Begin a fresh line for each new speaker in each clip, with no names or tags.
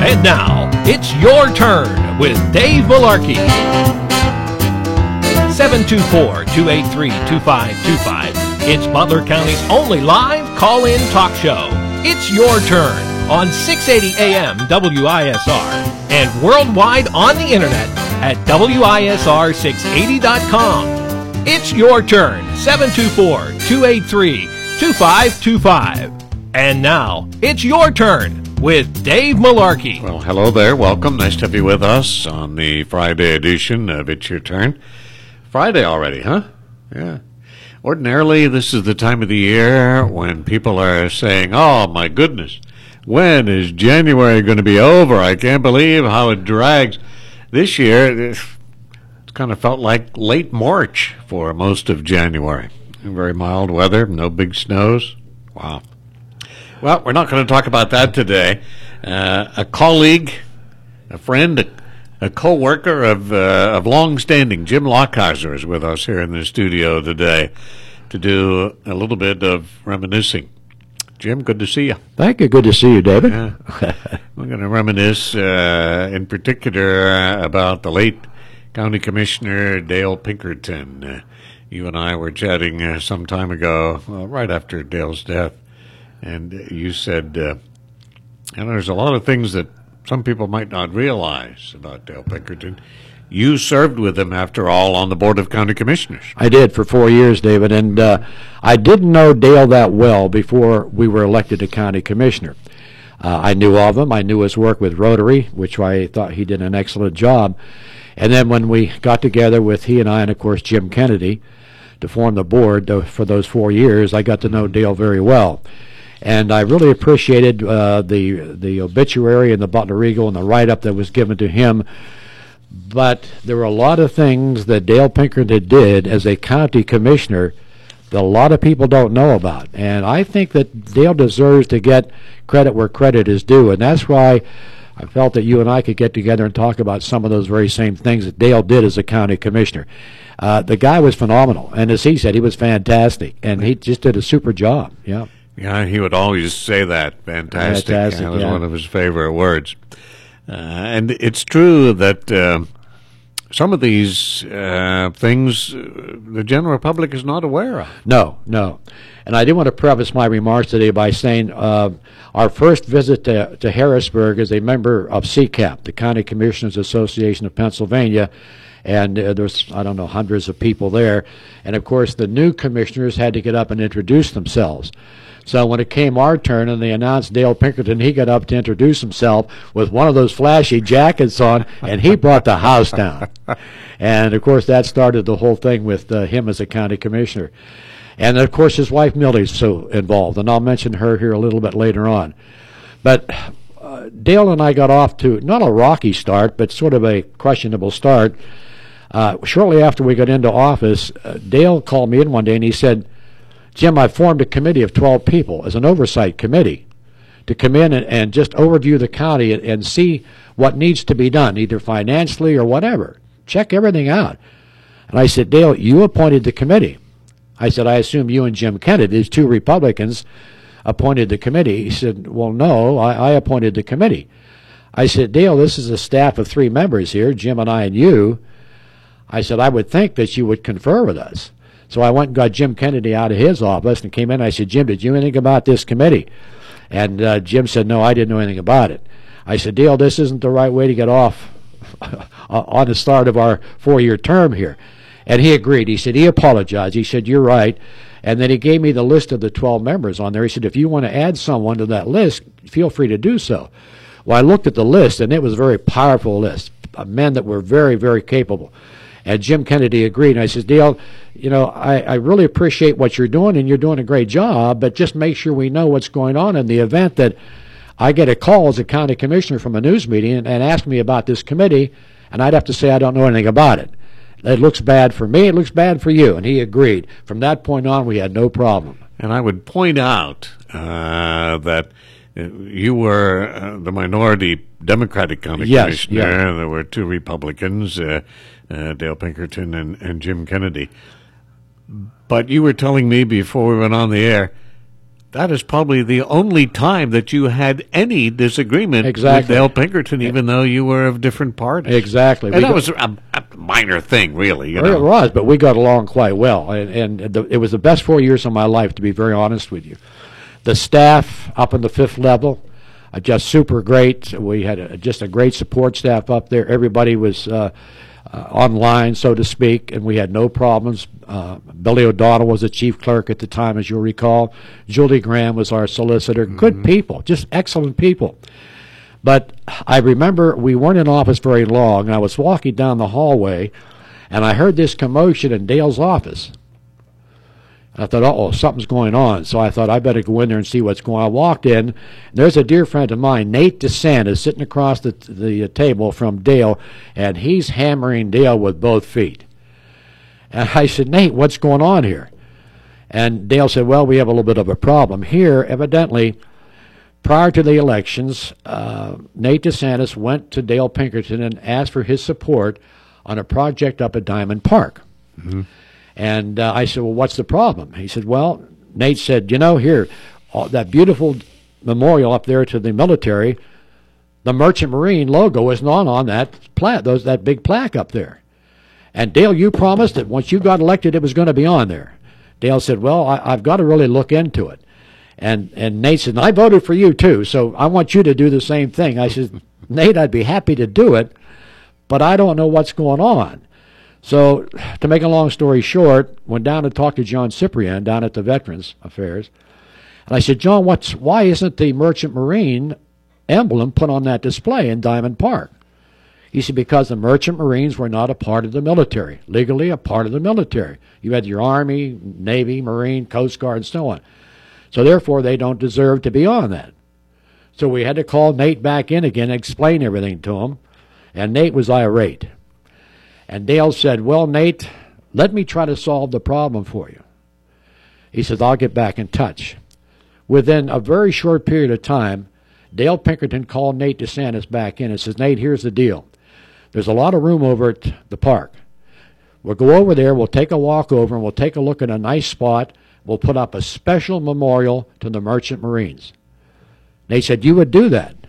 And now, it's your turn with Dave Malarkey. 724-283-2525. It's Butler County's only live call-in talk show. It's your turn on 680 AM WISR and worldwide on the internet at WISR680.com. It's your turn, 724-283-2525. And now, it's your turn with Dave Malarkey.
Well, hello there. Welcome. Nice to have you with us on the Friday edition of It's Your Turn. Friday already, huh? Yeah. Ordinarily, this is the time of the year when people are saying, oh, my goodness, when is January going to be over? I can't believe how it drags. This year, it kind of felt like late March for most of January. Very mild weather, no big snows. Wow. Well, we're not going to talk about that today. A colleague, a friend, a co-worker of long-standing, Jim Lockheiser, is with us here in the studio today to do a little bit of reminiscing. Jim, good to see you.
Thank you. Good to see you, David.
Yeah. We're going to reminisce in particular about the late County Commissioner Dale Pinkerton. You and I were chatting some time ago, right after Dale's death. And you said, there's a lot of things that some people might not realize about Dale Pinkerton. You served with him, after all, on the Board of County Commissioners.
I did for 4 years, David, and I didn't know Dale that well before we were elected to County Commissioner. I knew of him. I knew his work with Rotary, which I thought he did an excellent job. And then when we got together with he and I, and of course Jim Kennedy, to form the board for those 4 years, I got to know Dale very well. And I really appreciated the obituary in the Butler Eagle and the write-up that was given to him. But there were a lot of things that Dale Pinkerton did as a county commissioner that a lot of people don't know about. And I think that Dale deserves to get credit where credit is due. And that's why I felt that you and I could get together and talk about some of those very same things that Dale did as a county commissioner. The guy was phenomenal. And as he said, he was fantastic. And he just did a super job. Yeah.
Yeah, he would always say that. Fantastic. That was one of his favorite words. And it's true that some of these things the general public is not aware of.
No. And I do want to preface my remarks today by saying our first visit to Harrisburg as a member of CCAP, the County Commissioners Association of Pennsylvania, and there's, hundreds of people there. And, of course, the new commissioners had to get up and introduce themselves. So when it came our turn and they announced Dale Pinkerton, he got up to introduce himself with one of those flashy jackets on, and he brought the house down. And, of course, that started the whole thing with him as a county commissioner. And, of course, his wife Millie's so involved, and I'll mention her here a little bit later on. But Dale and I got off to not a rocky start, but sort of a questionable start. Shortly after we got into office, Dale called me in one day and he said, Jim, I formed a committee of 12 people as an oversight committee to come in and just overview the county and see what needs to be done, either financially or whatever. Check everything out. And I said, Dale, you appointed the committee. I said, I assume you and Jim Kennedy, these two Republicans, appointed the committee. He said, well, no, I appointed the committee. I said, Dale, this is a staff of 3 members here, Jim and I and you. I said, I would think that you would confer with us. So I went and got Jim Kennedy out of his office and came in. I said, Jim, did you know anything about this committee? And Jim said, no, I didn't know anything about it. I said, Dale, this isn't the right way to get off on the start of our 4-year term here. And he agreed. He said, he apologized. He said, you're right. And then he gave me the list of the 12 members on there. He said, if you want to add someone to that list, feel free to do so. Well, I looked at the list, and it was a very powerful list, men that were very, very capable. And Jim Kennedy agreed. And I said, Dale, I really appreciate what you're doing, and you're doing a great job, but just make sure we know what's going on in the event that I get a call as a county commissioner from a news meeting and ask me about this committee, and I'd have to say I don't know anything about it. It looks bad for me. It looks bad for you. And he agreed. From that point on, we had no problem.
And I would point out that you were the minority Democratic County Commissioner.
Yeah.
There were 2 Republicans, Dale Pinkerton and Jim Kennedy. But you were telling me before we went on the air, that is probably the only time that you had any disagreement with Dale Pinkerton, even though you were of different parties.
Exactly.
And that was a minor thing, really. You know?
It was, but we got along quite well. And it was the best 4 years of my life, to be very honest with you. The staff up on the 5th level, just super great. We had just a great support staff up there. Everybody was online, so to speak, and we had no problems. Billy O'Donnell was the chief clerk at the time, as you'll recall. Julie Graham was our solicitor. Good people, just excellent people. But I remember we weren't in office very long, and I was walking down the hallway, and I heard this commotion in Dale's office. I thought, uh-oh, something's going on. So I thought, I better go in there and see what's going on. I walked in, and there's a dear friend of mine, Nate DeSantis, sitting across the table from Dale, and he's hammering Dale with both feet. And I said, Nate, what's going on here? And Dale said, well, we have a little bit of a problem. Here, evidently, prior to the elections, Nate DeSantis went to Dale Pinkerton and asked for his support on a project up at Diamond Park. Mm-hmm. And I said, well, what's the problem? He said, well, Nate said, here, that beautiful memorial up there to the military, the Merchant Marine logo is not on that that big plaque up there. And Dale, you promised that once you got elected, it was going to be on there. Dale said, well, I've got to really look into it. And Nate said, I voted for you too, so I want you to do the same thing. I said, Nate, I'd be happy to do it, but I don't know what's going on. So, to make a long story short, went down to talk to John Cyprian down at the Veterans Affairs. And I said, John, why isn't the Merchant Marine emblem put on that display in Diamond Park? He said, because the Merchant Marines were not a part of the military, legally a part of the military. You had your Army, Navy, Marine, Coast Guard, and so on. So, therefore, they don't deserve to be on that. So we had to call Nate back in again and explain everything to him. And Nate was irate. And Dale said, well, Nate, let me try to solve the problem for you. He says, I'll get back in touch. Within a very short period of time, Dale Pinkerton called Nate DeSantis back in and says, Nate, here's the deal. There's a lot of room over at the park. We'll go over there, we'll take a walk over, and we'll take a look at a nice spot. We'll put up a special memorial to the Merchant Marines. Nate said, you would do that?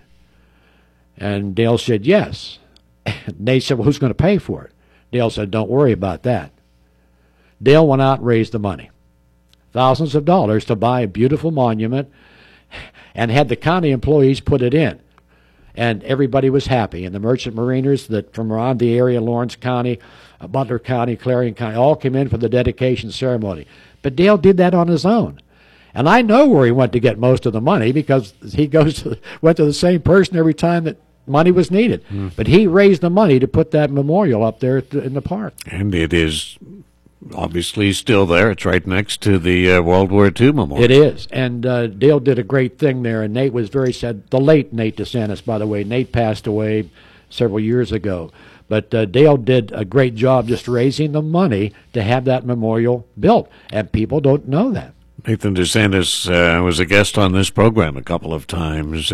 And Dale said, yes. And Nate said, well, who's going to pay for it? Dale said, don't worry about that. Dale went out and raised the money, thousands of dollars, to buy a beautiful monument, and had the county employees put it in. And everybody was happy. And the Merchant Mariners that from around the area, Lawrence County, Butler County, Clarion County, all came in for the dedication ceremony. But Dale did that on his own. And I know where he went to get most of the money, because he went to the same person every time that money was needed. But he raised the money to put that memorial up there in the park.
And it is obviously still there. It's right next to the World War II memorial.
It is. And Dale did a great thing there, and Nate was very sad. The late Nate DeSantis, by the way. Nate passed away several years ago. But Dale did a great job just raising the money to have that memorial built, and people don't know that.
Nathan DeSantis was a guest on this program a couple of times,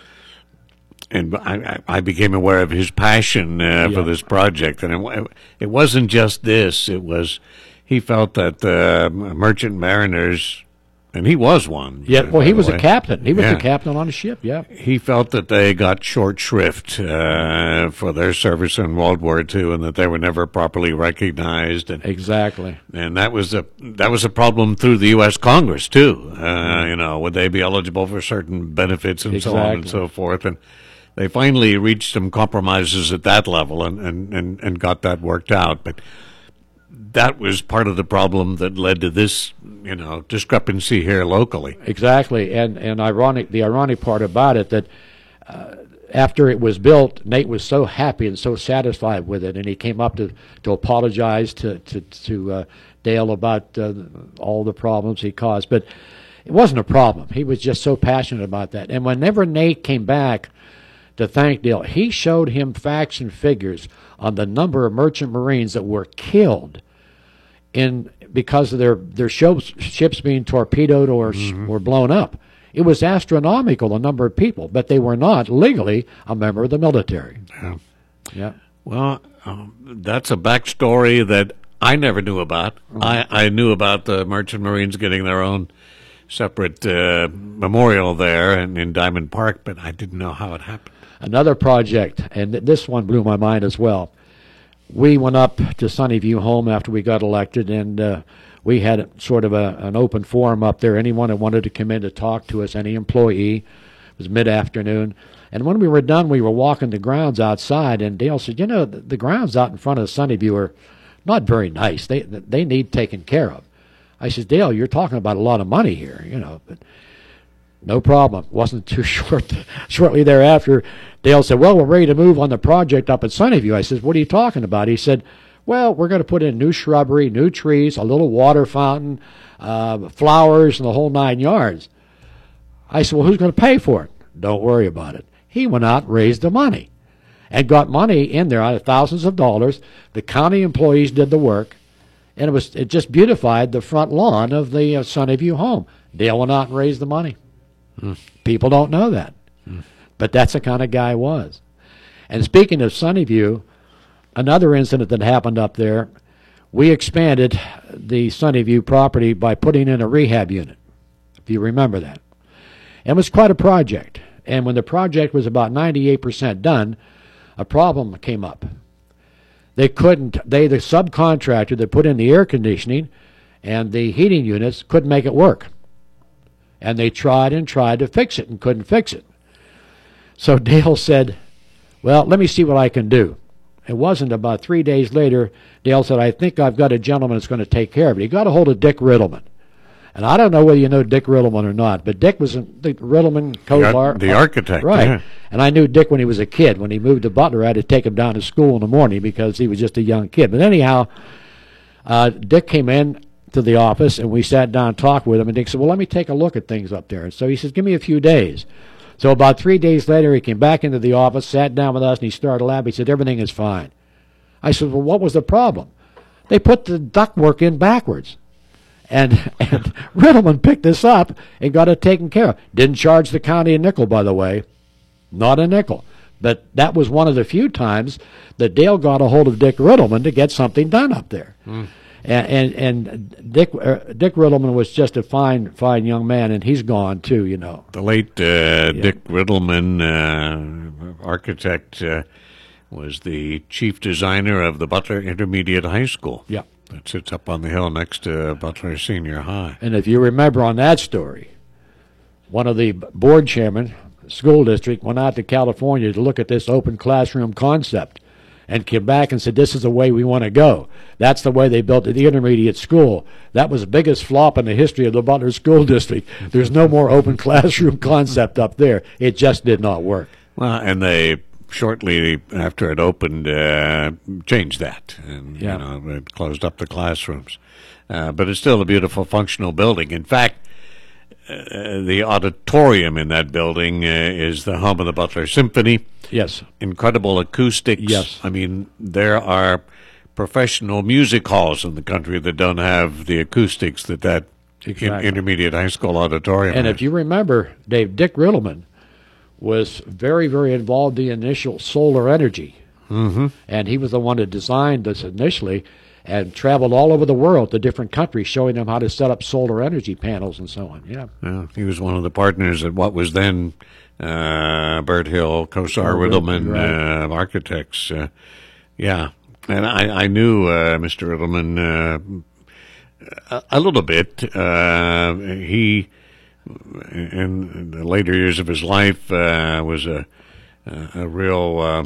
and I became aware of his passion for this project. And it wasn't just this. It was, he felt that merchant mariners, and he was one.
Yeah, well, he was a captain. He was a captain on a ship, yeah.
He felt that they got short shrift for their service in World War II, and that they were never properly recognized. And,
exactly.
And that was a problem through the U.S. Congress, too. Would they be eligible for certain benefits and so on and so forth. And they finally reached some compromises at that level and got that worked out. But that was part of the problem that led to this, discrepancy here locally.
Exactly. And the ironic part about it, that after it was built, Nate was so happy and so satisfied with it, and he came up to apologize to Dale about all the problems he caused. But it wasn't a problem. He was just so passionate about that. And whenever Nate came back to thank Dale, he showed him facts and figures on the number of merchant marines that were killed because of their ships being torpedoed or blown up. It was astronomical, the number of people, but they were not legally a member of the military. Yeah.
Well, that's a backstory that I never knew about. I knew about the merchant marines getting their own separate memorial there in Diamond Park, but I didn't know how it happened.
Another project, and this one blew my mind as well. We went up to Sunnyview Home after we got elected, and we had sort of an open forum up there. Anyone that wanted to come in to talk to us, any employee. It was mid-afternoon. And when we were done, we were walking the grounds outside, and Dale said, the grounds out in front of Sunnyview are not very nice. They need taken care of. I said, Dale, you're talking about a lot of money here, but no problem. Wasn't too shortly thereafter, Dale said, well, we're ready to move on the project up at Sunnyview. I said, what are you talking about? He said, well, we're going to put in new shrubbery, new trees, a little water fountain, flowers, and the whole 9 yards. I said, well, who's going to pay for it? Don't worry about it. He went out and raised the money and got money in there out of thousands of dollars. The county employees did the work, and it just beautified the front lawn of the Sunnyview home. Dale went out and raised the money. People don't know that. But that's the kind of guy he was. And speaking of Sunnyview, another incident that happened up there, we expanded the Sunnyview property by putting in a rehab unit, if you remember that. And it was quite a project. And when the project was about 98% done, a problem came up. The subcontractor that put in the air conditioning and the heating units couldn't make it work. And they tried and tried to fix it and couldn't fix it. So Dale said, well, let me see what I can do. It wasn't about 3 days later, Dale said, I think I've got a gentleman that's going to take care of it. He got a hold of Dick Riddleman. And I don't know whether you know Dick Riddleman or not, but Dick was the Riddleman
the architect.
Right.
Yeah.
And I knew Dick when he was a kid. When he moved to Butler, I had to take him down to school in the morning because he was just a young kid. But anyhow, Dick came in to the office, and we sat down and talked with him. And Dick said, well, let me take a look at things up there. And so he says, give me a few days. So about 3 days later, he came back into the office, sat down with us, and he started laughing. He said, everything is fine. I said, well, what was the problem? They put the ductwork in backwards. And Riddleman picked this up and got it taken care of. Didn't charge the county a nickel, by the way. Not a nickel. But that was one of the few times that Dale got a hold of Dick Riddleman to get something done up there. And Dick Riddleman was just a fine young man, and he's gone too,
The late Dick Riddleman, architect, was the chief designer of the Butler Intermediate High School.
Yeah.
That sits up on the hill next to Butler Senior High.
And if you remember on that story, one of the board chairmen, school district, went out to California to look at this open classroom concept and came back and said, this is the way we want to go. That's the way they built the intermediate school. That was the biggest flop in the history of the Butler School District. There's no more open classroom concept up there. It just did not work.
Well, and they shortly after it opened, changed that, and it closed up the classrooms. But it's still a beautiful, functional building. In fact, the auditorium in that building is the home of the Butler Symphony.
Yes,
incredible acoustics.
Yes,
I mean there are professional music halls in the country that don't have the acoustics that
exactly.
Intermediate high school auditorium.
And
has.
if you remember, Dave, Dick Riddleman was very, very involved in the initial solar energy. And he was the one that designed this initially and traveled all over the world to different countries showing them how to set up solar energy panels and so on. Yeah,
he was one of the partners at what was then Burt Hill, Kosar Riddleman
right.
Architects. And I knew Mr. Riddleman a little bit. He, in the later years of his life, was a real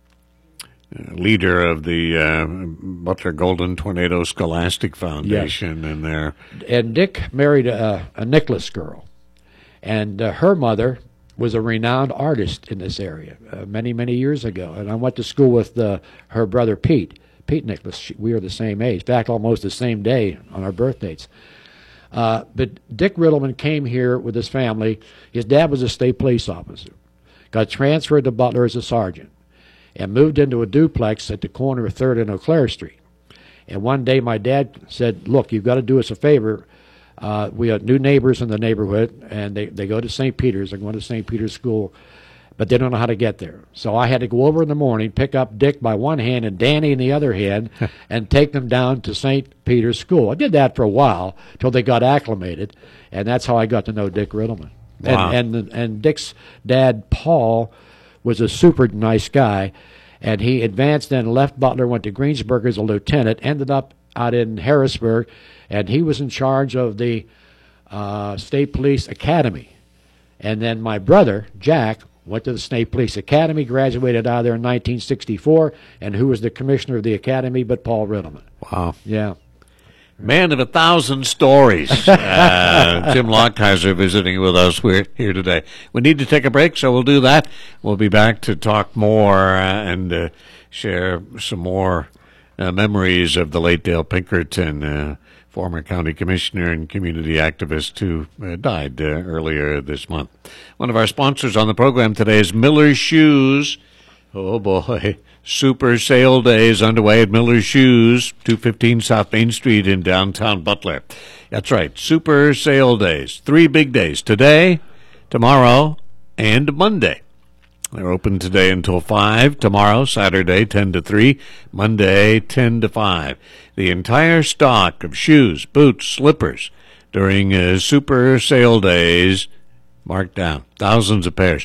leader of the Butler Golden Tornado Scholastic Foundation.
Yes. And Dick married a Nicholas girl, and her mother was a renowned artist in this area many, many years ago. And I went to school with her brother Pete Nicholas. We were the same age. In fact, almost the same day on our birth dates. But Dick Riddleman came here with his family. His dad was a state police officer. Got transferred to Butler as a sergeant and moved into a duplex at the corner of 3rd and Eau Claire Street. And one day my dad said, look, you've got to do us a favor. We have new neighbors in the neighborhood, and they go to St. Peter's. They're going to St. Peter's School. but they don't know how to get there. So I had to go over in the morning, pick up Dick by one hand and Danny in the other hand, and take them down to St. Peter's School. I did that for a while till they got acclimated, and that's how I got to know Dick Riddleman.
Wow.
And Dick's dad, Paul, was a super nice guy, and he advanced and left Butler, went to Greensburg as a lieutenant, ended up out in Harrisburg, and he was in charge of the State Police Academy. And then my brother, Jack, went to the State Police Academy, graduated out of there in 1964, and who was the commissioner of the academy but Paul Riddleman.
Wow.
Yeah.
Man of 1,000 stories. Jim Lockheiser visiting with us. We're here today. We need to take a break, so we'll do that. We'll be back to talk more and share some more memories of the late Dale Pinkerton, former county commissioner and community activist who died earlier this month. One of our sponsors on the program today is Miller's Shoes. Oh, boy. Super sale days underway at Miller's Shoes, 215 South Main Street in downtown Butler. That's right, super sale days. 3 big days, today, tomorrow, and Monday. They're open today until 5, tomorrow, Saturday, 10 to 3, Monday, 10 to 5. The entire stock of shoes, boots, slippers during super sale days marked down, thousands of pairs.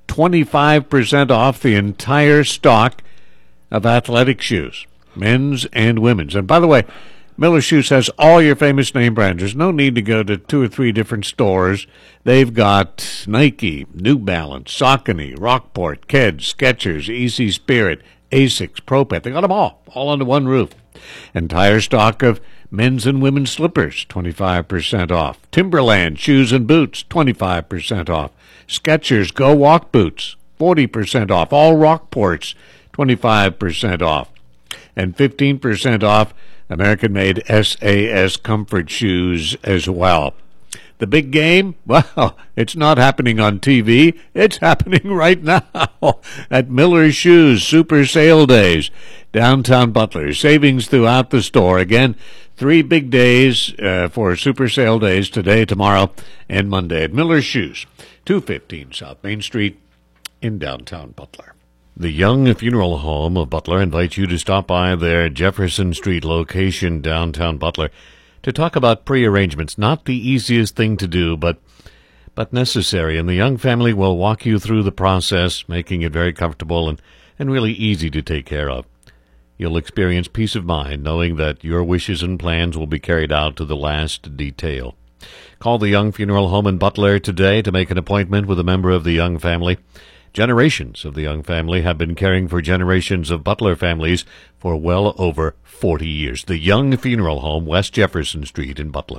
25% off the entire stock of athletic shoes, men's and women's. And by the way, Miller Shoes has all your famous name brands. There's no need to go to 2 or 3 different stores. They've got Nike, New Balance, Saucony, Rockport, Keds, Skechers, Easy Spirit, Asics, Pro-Pet. They got them all under one roof. Entire stock of men's and women's slippers, 25% off. Timberland shoes and boots, 25% off. Skechers Go Walk boots, 40% off. All Rockports, 25% off. And 15% off American-made SAS comfort shoes as well. The big game? Well, it's not happening on TV. It's happening right now at Miller's Shoes Super Sale Days, downtown Butler. Savings throughout the store. Again, 3 big days for Super Sale Days, today, tomorrow, and Monday at Miller's Shoes, 215 South Main Street in downtown Butler. The Young Funeral Home of Butler invites you to stop by their Jefferson Street location downtown Butler to talk about pre-arrangements. Not the easiest thing to do, but necessary. And the Young family will walk you through the process, making it very comfortable and really easy to take care of. You'll experience peace of mind knowing that your wishes and plans will be carried out to the last detail. Call the Young Funeral Home in Butler today to make an appointment with a member of the Young family. Generations of the Young family have been caring for generations of Butler families for well over 40 years. The Young Funeral Home, West Jefferson Street in Butler.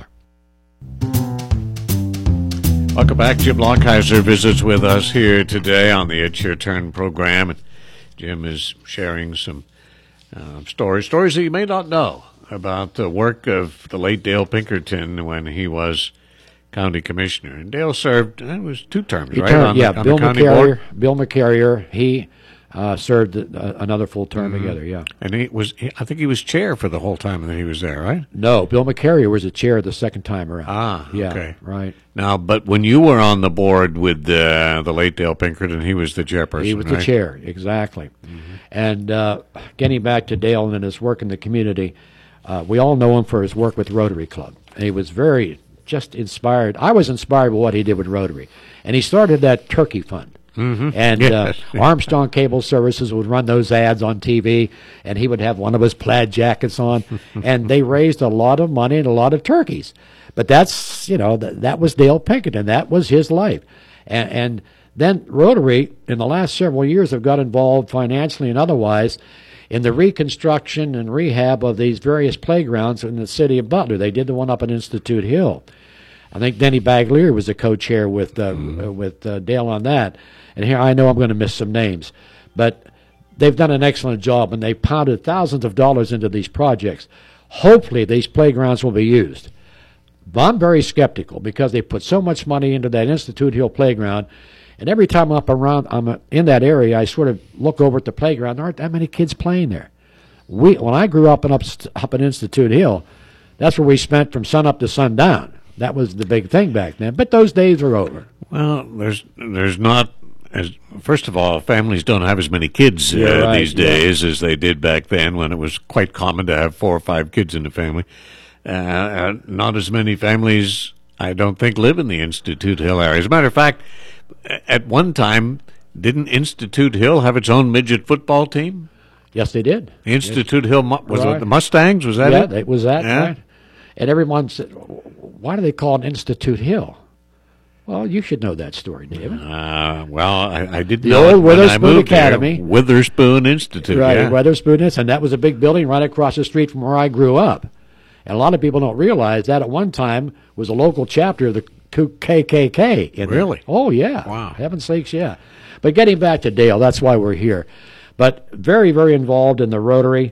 Welcome back. Jim Lockheiser visits with us here today on the It's Your Turn program. And Jim is sharing some stories that you may not know about the work of the late Dale Pinkerton when he was county commissioner. And Dale served, it was 2 terms, right? On
Bill
the county board?
Bill McCarrier, he served another full term together, yeah.
And I think he was chair for the whole time that he was there, right?
No, Bill McCarrier was the chair the second time around.
Ah,
yeah,
okay.
Right.
Now, but when you were on the board with the late Dale Pinkerton, he was the chairperson,
He was
right?
the chair, exactly. Mm-hmm. And getting back to Dale and his work in the community, we all know him for his work with Rotary Club. And he was very just inspired. I was inspired by what he did with Rotary. And he started that turkey fund. Mm-hmm. And
yes.
Armstrong Cable Services would run those ads on TV, and he would have one of his plaid jackets on. And they raised a lot of money and a lot of turkeys. But that's, that was Dale Pinkerton. That was his life. And then Rotary, in the last several years, have got involved financially and otherwise in the reconstruction and rehab of these various playgrounds in the city of Butler. They did the one up at Institute Hill. I think Denny Baglier was the co-chair with Dale on that. And here I know I'm going to miss some names. But they've done an excellent job, and they've pounded thousands of dollars into these projects. Hopefully these playgrounds will be used. But I'm very skeptical because they put so much money into that Institute Hill playground. And every time I'm in that area, I sort of look over at the playground. There aren't that many kids playing there. When I grew up in Institute Hill, that's where we spent from sun up to sundown. That was the big thing back then. But those days are over.
Well, there's not first of all, families don't have as many kids
right,
these days as they did back then, when it was quite common to have 4 or 5 kids in the family. Not as many families, I don't think, live in the Institute Hill area. As a matter of fact, at one time, didn't Institute Hill have its own midget football team?
Yes, they did.
Institute Hill, was
Right.
it the Mustangs? Was that it?
Yeah, it was that,
Yeah.
right? And everyone said, why do they call it Institute Hill? Well, you should know that story, David.
Well, I didn't
The
know
old
it when I
Witherspoon
moved here.
Academy.
Witherspoon Institute,
Right,
yeah.
Weatherspoon is, and that was a big building right across the street from where I grew up. And a lot of people don't realize that at one time was a local chapter of the KKK.
Really?
Oh, yeah.
Wow.
Heaven's sakes, yeah. But getting back to Dale, that's why we're here. But very, very involved in the Rotary.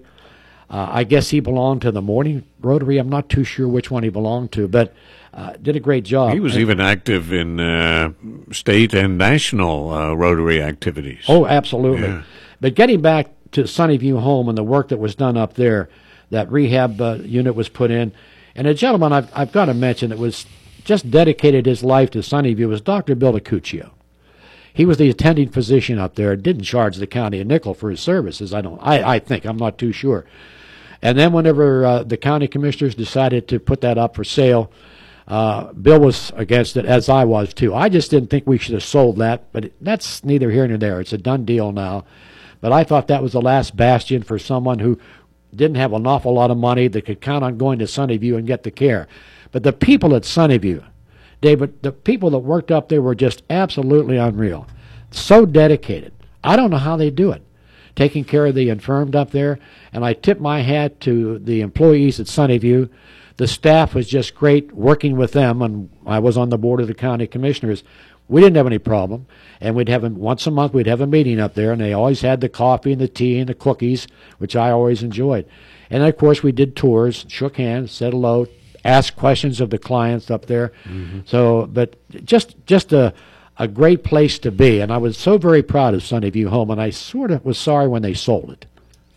I guess he belonged to the morning Rotary. I'm not too sure which one he belonged to, but did a great job.
He was even active in state and national Rotary activities.
Oh, absolutely.
Yeah.
But getting back to Sunnyview Home and the work that was done up there, that rehab unit was put in, and a gentleman I've got to mention that was just dedicated his life to Sunnyview was Dr. Bill DiCuccio. He was the attending physician up there, didn't charge the county a nickel for his services. I think, I'm not too sure. And then whenever the county commissioners decided to put that up for sale, Bill was against it, as I was too. I just didn't think we should have sold that, but that's neither here nor there. It's a done deal now. But I thought that was the last bastion for someone who didn't have an awful lot of money that could count on going to Sunnyview and get the care. But the people at Sunnyview, David, the people that worked up there were just absolutely unreal. So dedicated. I don't know how they do it, taking care of the infirmed up there. And I tip my hat to the employees at Sunnyview. The staff was just great working with them, and I was on the board of the county commissioners. We didn't have any problem, and we'd have once a month we'd have a meeting up there, and they always had the coffee and the tea and the cookies, which I always enjoyed. And of course we did tours, shook hands, said hello, asked questions of the clients up there. Mm-hmm. So, but just a great place to be, and I was so very proud of Sunnyview Home, and I sort of was sorry when they sold it.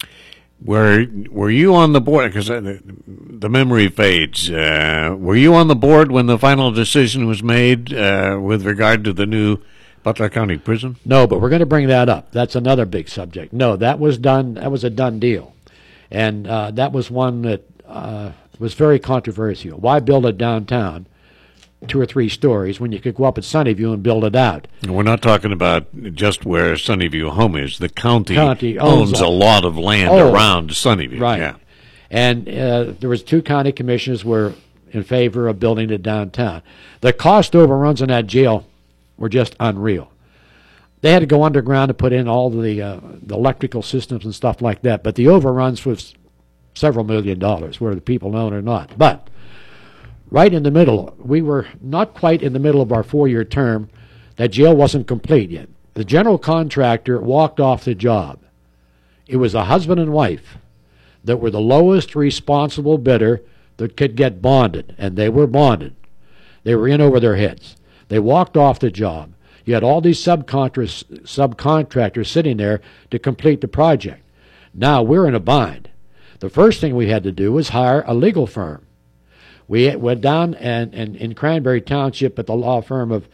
Were you on the board? Because the memory fades. Were you on the board when the final decision was made with regard to the new Butler County Prison?
No, but we're going to bring that up. That's another big subject. No, that was done. That was a done deal, and that was one that was very controversial. Why build it downtown, 2 or 3 stories, when you could go up at Sunnyview and build it out?
We're not talking about just where Sunnyview Home is. The county
owns
a lot of land around Sunnyview.
Right.
Yeah.
And there was 2 county commissioners were in favor of building it downtown. The cost overruns on that jail were just unreal. They had to go underground to put in all the electrical systems and stuff like that, but the overruns was several $1 million, whether the people know it or not. But right in the middle, we were not quite in the middle of our 4-year term. That jail wasn't complete yet. The general contractor walked off the job. It was a husband and wife that were the lowest responsible bidder that could get bonded, and they were bonded. They were in over their heads. They walked off the job. You had all these subcontractors sitting there to complete the project. Now we're in a bind. The first thing we had to do was hire a legal firm. We went down and in Cranberry Township at the law firm of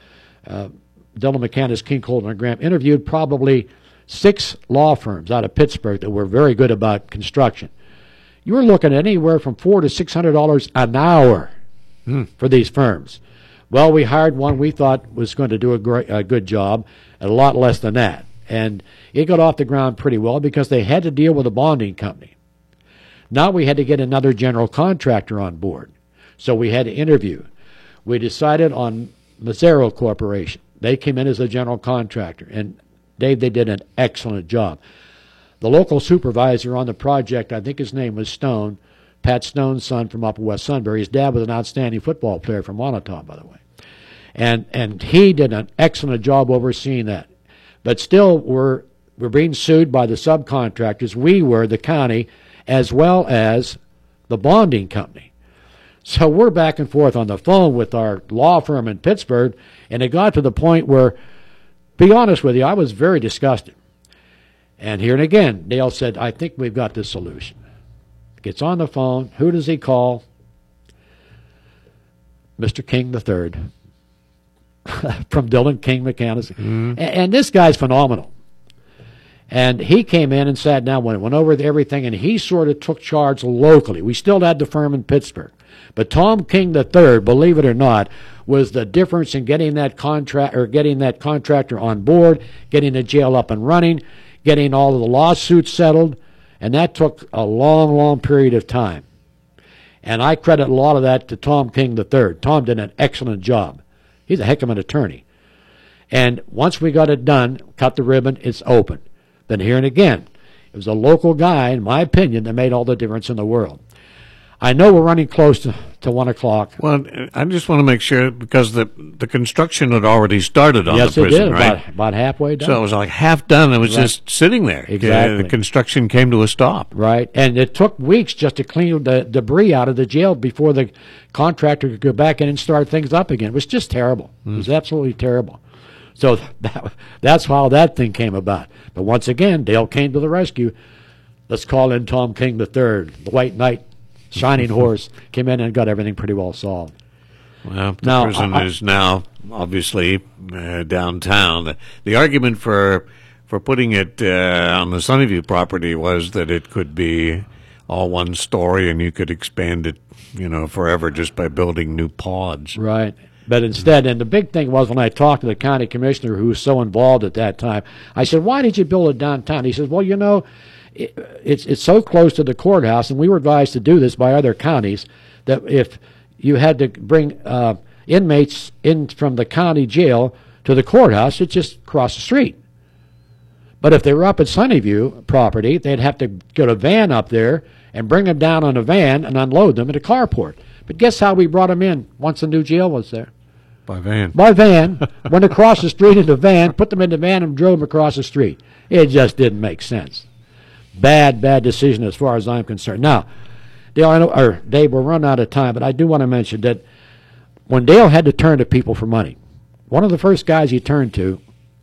Dillon McCandless, King, Colton, and Graham, interviewed probably 6 law firms out of Pittsburgh that were very good about construction. You were looking at anywhere from $400 to $600 an hour for these firms. Well, we hired one we thought was going to do a good job at a lot less than that. And it got off the ground pretty well because they had to deal with a bonding company. Now we had to get another general contractor on board. So we had to interview. We decided on Mazzaro Corporation. They came in as a general contractor. And, Dave, they did an excellent job. The local supervisor on the project, I think his name was Stone, Pat Stone's son from Upper West Sunbury. His dad was an outstanding football player from Wanata, by the way. And he did an excellent job overseeing that. But still, we're being sued by the subcontractors. We were, the county, as well as the bonding company. So we're back and forth on the phone with our law firm in Pittsburgh, and it got to the point where, to be honest with you, I was very disgusted. And here and again, Dale said, I think we've got the solution. Gets on the phone. Who does he call? Mr. King III. from Dillon King Mechanics. And this guy's phenomenal. And he came in and sat down, went over everything, and he sort of took charge locally. We still had the firm in Pittsburgh. But Tom King III, believe it or not, was the difference in getting that contractor on board, getting the jail up and running, getting all of the lawsuits settled, and that took a long, long period of time. And I credit a lot of that to Tom King III. Tom did an excellent job. He's a heck of an attorney. And once we got it done, cut the ribbon, it's open. Then here and again, it was a local guy, in my opinion, that made all the difference in the world. I know we're running close to 1 o'clock.
Well, I just want to make sure, because the construction had already started on the prison,
yes, it did,
right?
About halfway done.
So it was like half done. It was just sitting there.
Exactly.
The construction came to a stop.
Right, and it took weeks just to clean the debris out of the jail before the contractor could go back in and start things up again. It was just terrible. It was absolutely terrible. So that's how that thing came about. But once again, Dale came to the rescue. Let's call in Tom King III, the White Knight, shining horse, came in and got everything pretty well solved.
Well, the prison is now obviously downtown. The argument for putting it on the Sunnyview property was that it could be all one story and you could expand it, forever just by building new pods.
Right. But instead, and the big thing was when I talked to the county commissioner who was so involved at that time, I said, why did you build it downtown? He says, well, it's so close to the courthouse, and we were advised to do this by other counties, that if you had to bring inmates in from the county jail to the courthouse, it's just across the street. But if they were up at Sunnyview property, they'd have to get a van up there and bring them down on a van and unload them at a carport. But guess how we brought them in once the new jail was there?
By van.
By van. Went across the street in the van, put them in the van, and drove them across the street. It just didn't make sense. Bad decision as far as I'm concerned. Now, Dale, Dave, we're running out of time, but I do want to mention that when Dale had to turn to people for money, one of the first guys he turned to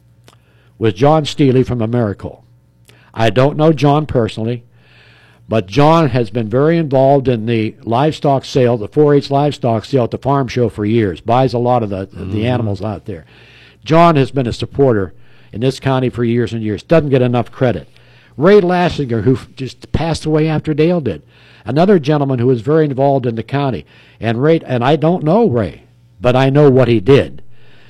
was John Steely from Americold. I don't know John personally, but John has been very involved in the livestock sale, the 4-H livestock sale at the farm show for years, buys a lot of the animals out there. John has been a supporter in this county for years and years, doesn't get enough credit. Ray Lassinger, who just passed away after Dale did, another gentleman who was very involved in the county. And I don't know Ray, but I know what he did.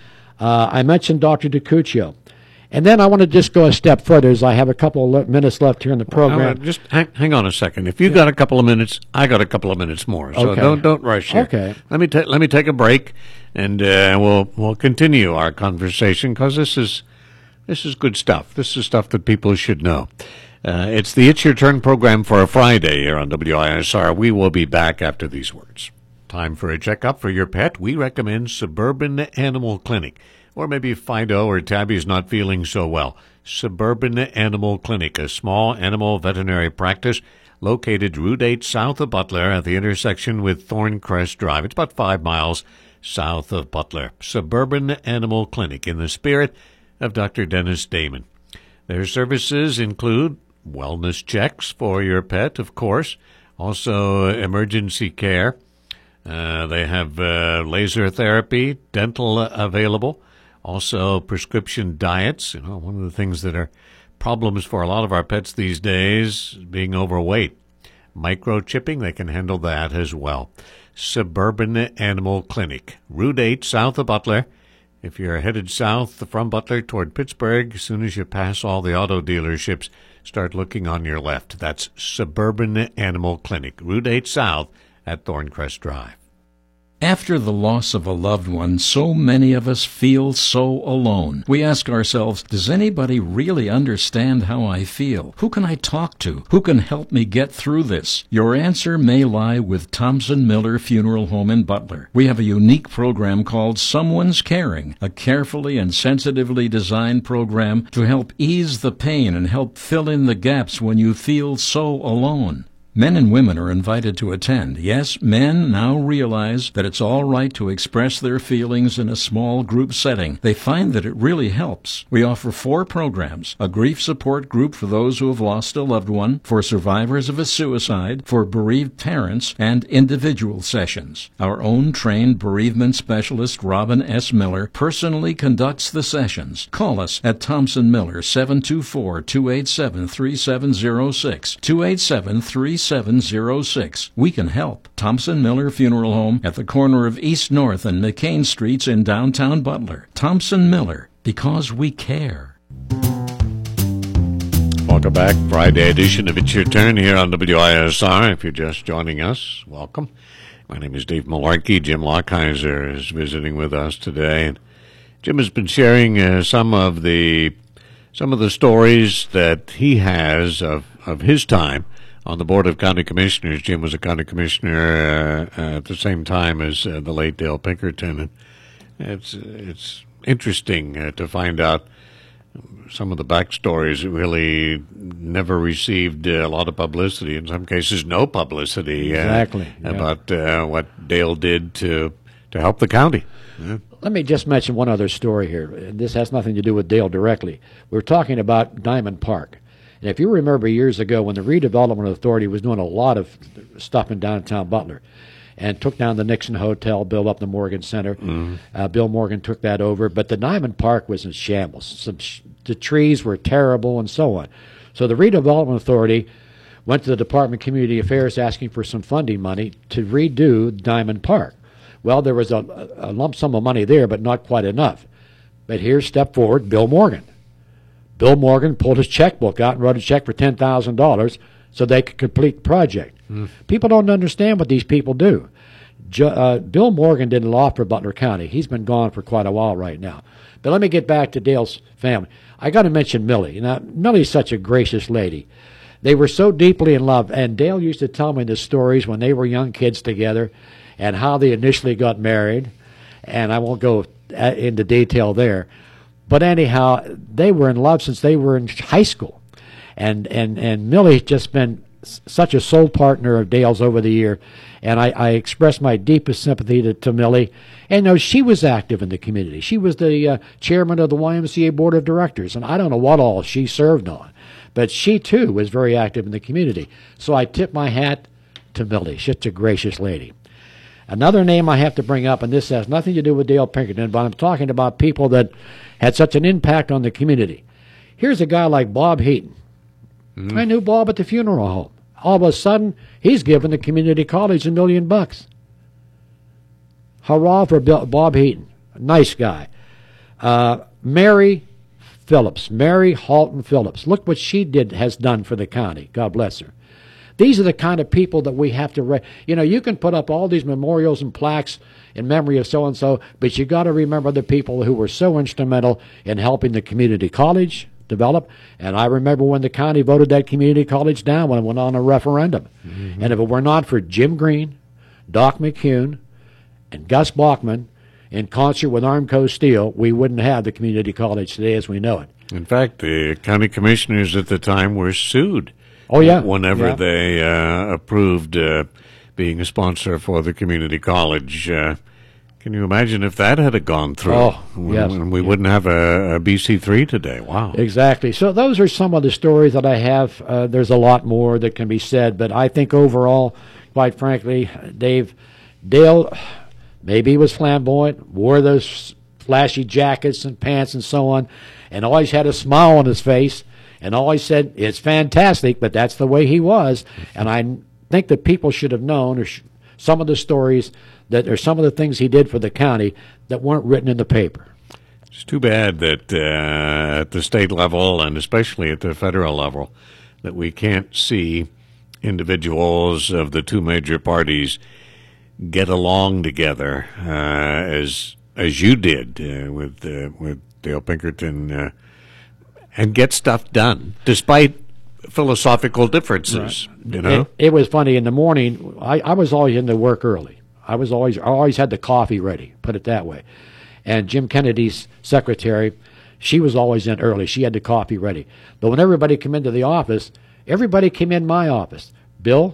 I mentioned Dr. DiCuccio. And then I want to just go a step further, as I have a couple of minutes left here in the program.
Just hang on a second. If you've got a couple of minutes, I got a couple of minutes more. So don't rush here.
Okay.
Let me take a break, and we'll continue our conversation, because this is good stuff. This is stuff that people should know. It's the It's Your Turn program for a Friday here on WISR. We will be back after these words. Time for a checkup for your pet. We recommend Suburban Animal Clinic. Or maybe Fido or Tabby's not feeling so well. Suburban Animal Clinic, a small animal veterinary practice located Route 8 south of Butler at the intersection with Thorncrest Drive. It's about 5 miles south of Butler. Suburban Animal Clinic, in the spirit of Dr. Dennis Damon. Their services include wellness checks for your pet, of course, also emergency care. They have laser therapy, dental available. Also, prescription diets. One of the things that are problems for a lot of our pets these days, being overweight. Microchipping, they can handle that as well. Suburban Animal Clinic, Route 8, south of Butler. If you're headed south from Butler toward Pittsburgh, as soon as you pass all the auto dealerships, start looking on your left. That's Suburban Animal Clinic, Route 8 south at Thorncrest Drive.
After the loss of a loved one, so many of us feel so alone. We ask ourselves, does anybody really understand how I feel? Who can I talk to? Who can help me get through this? Your answer may lie with Thompson Miller Funeral Home in Butler. We have a unique program called Someone's Caring, a carefully and sensitively designed program to help ease the pain and help fill in the gaps when you feel so alone. Men and women are invited to attend. Yes, men now realize that it's all right to express their feelings in a small group setting. They find that it really helps. We offer 4 programs: a grief support group for those who have lost a loved one, for survivors of a suicide, for bereaved parents, and individual sessions. Our own trained bereavement specialist, Robin S. Miller, personally conducts the sessions. Call us at Thompson Miller, 724-287-3706, 287-3706. We can help. Thompson Miller Funeral Home at the corner of East North and McCain Streets in downtown Butler. Thompson Miller, because we care.
Welcome back. Friday edition of It's Your Turn here on WISR. If you're just joining us, welcome. My name is Dave Malarkey. Jim Lockheiser is visiting with us today. And Jim has been sharing some of the stories that he has of his time on the Board of County Commissioners. Jim was a county commissioner at the same time as the late Dale Pinkerton. And it's interesting to find out some of the backstories that really never received a lot of publicity, in some cases no publicity.
Exactly.
About what Dale did to help the county. Yeah.
Let me just mention one other story here. This has nothing to do with Dale directly. We're talking about Diamond Park. And if you remember years ago when the Redevelopment Authority was doing a lot of stuff in downtown Butler and took down the Nixon Hotel, built up the Morgan Center, Bill Morgan took that over. But the Diamond Park was in shambles. The trees were terrible and so on. So the Redevelopment Authority went to the Department of Community Affairs asking for some funding money to redo Diamond Park. Well, there was a lump sum of money there, but not quite enough. But here stepped forward Bill Morgan. Bill Morgan pulled his checkbook out and wrote a check for $10,000 so they could complete the project. People don't understand what these people do. Bill Morgan did law for Butler County. He's been gone for quite a while right now. But let me get back to Dale's family. I got to mention Millie. Now, Millie's such a gracious lady. They were so deeply in love, and Dale used to tell me the stories when they were young kids together and how they initially got married, and I won't go into detail there. But anyhow, they were in love since they were in high school. And Millie's just been such a soul partner of Dale's over the year. And I express my deepest sympathy to Millie. And she was active in the community. She was the chairman of the YMCA Board of Directors. And I don't know what all she served on. But she, too, was very active in the community. So I tip my hat to Millie. She's such a gracious lady. Another name I have to bring up, and this has nothing to do with Dale Pinkerton, but I'm talking about people that had such an impact on the community. Here's a guy like Bob Heaton. I knew Bob at the funeral home. All of a sudden, he's given the community college $1 million. Hurrah for Bob Heaton. Nice guy. Mary Phillips, Mary Halton Phillips. Look what she has done for the county. God bless her. These are the kind of people that we have to, you can put up all these memorials and plaques in memory of so-and-so, but you got to remember the people who were so instrumental in helping the community college develop. And I remember when the county voted that community college down when it went on a referendum. And if it were not for Jim Green, Doc McCune, and Gus Bachman in concert with Armco Steel, we wouldn't have the community college today as we know it.
In fact, the county commissioners at the time were sued.
Oh, yeah.
Whenever they approved being a sponsor for the community college. Can you imagine if that had gone through?
Oh, yes.
We wouldn't have a BC3 today. Wow.
Exactly. So those are some of the stories that I have. There's a lot more that can be said, but I think overall, quite frankly, Dale, maybe he was flamboyant, wore those flashy jackets and pants and so on, and always had a smile on his face. And always said, it's fantastic, but that's the way he was. And I think that people should have known some of the stories or some of the things he did for the county that weren't written in the paper.
It's too bad that at the state level and especially at the federal level that we can't see individuals of the two major parties get along together as you did with Dale Pinkerton and get stuff done, despite philosophical differences.
Right. It was funny. In the morning, I was always in to work early. I always had the coffee ready, put it that way. And Jim Kennedy's secretary, she was always in early. She had the coffee ready. But when everybody came into the office, everybody came in my office. Bill,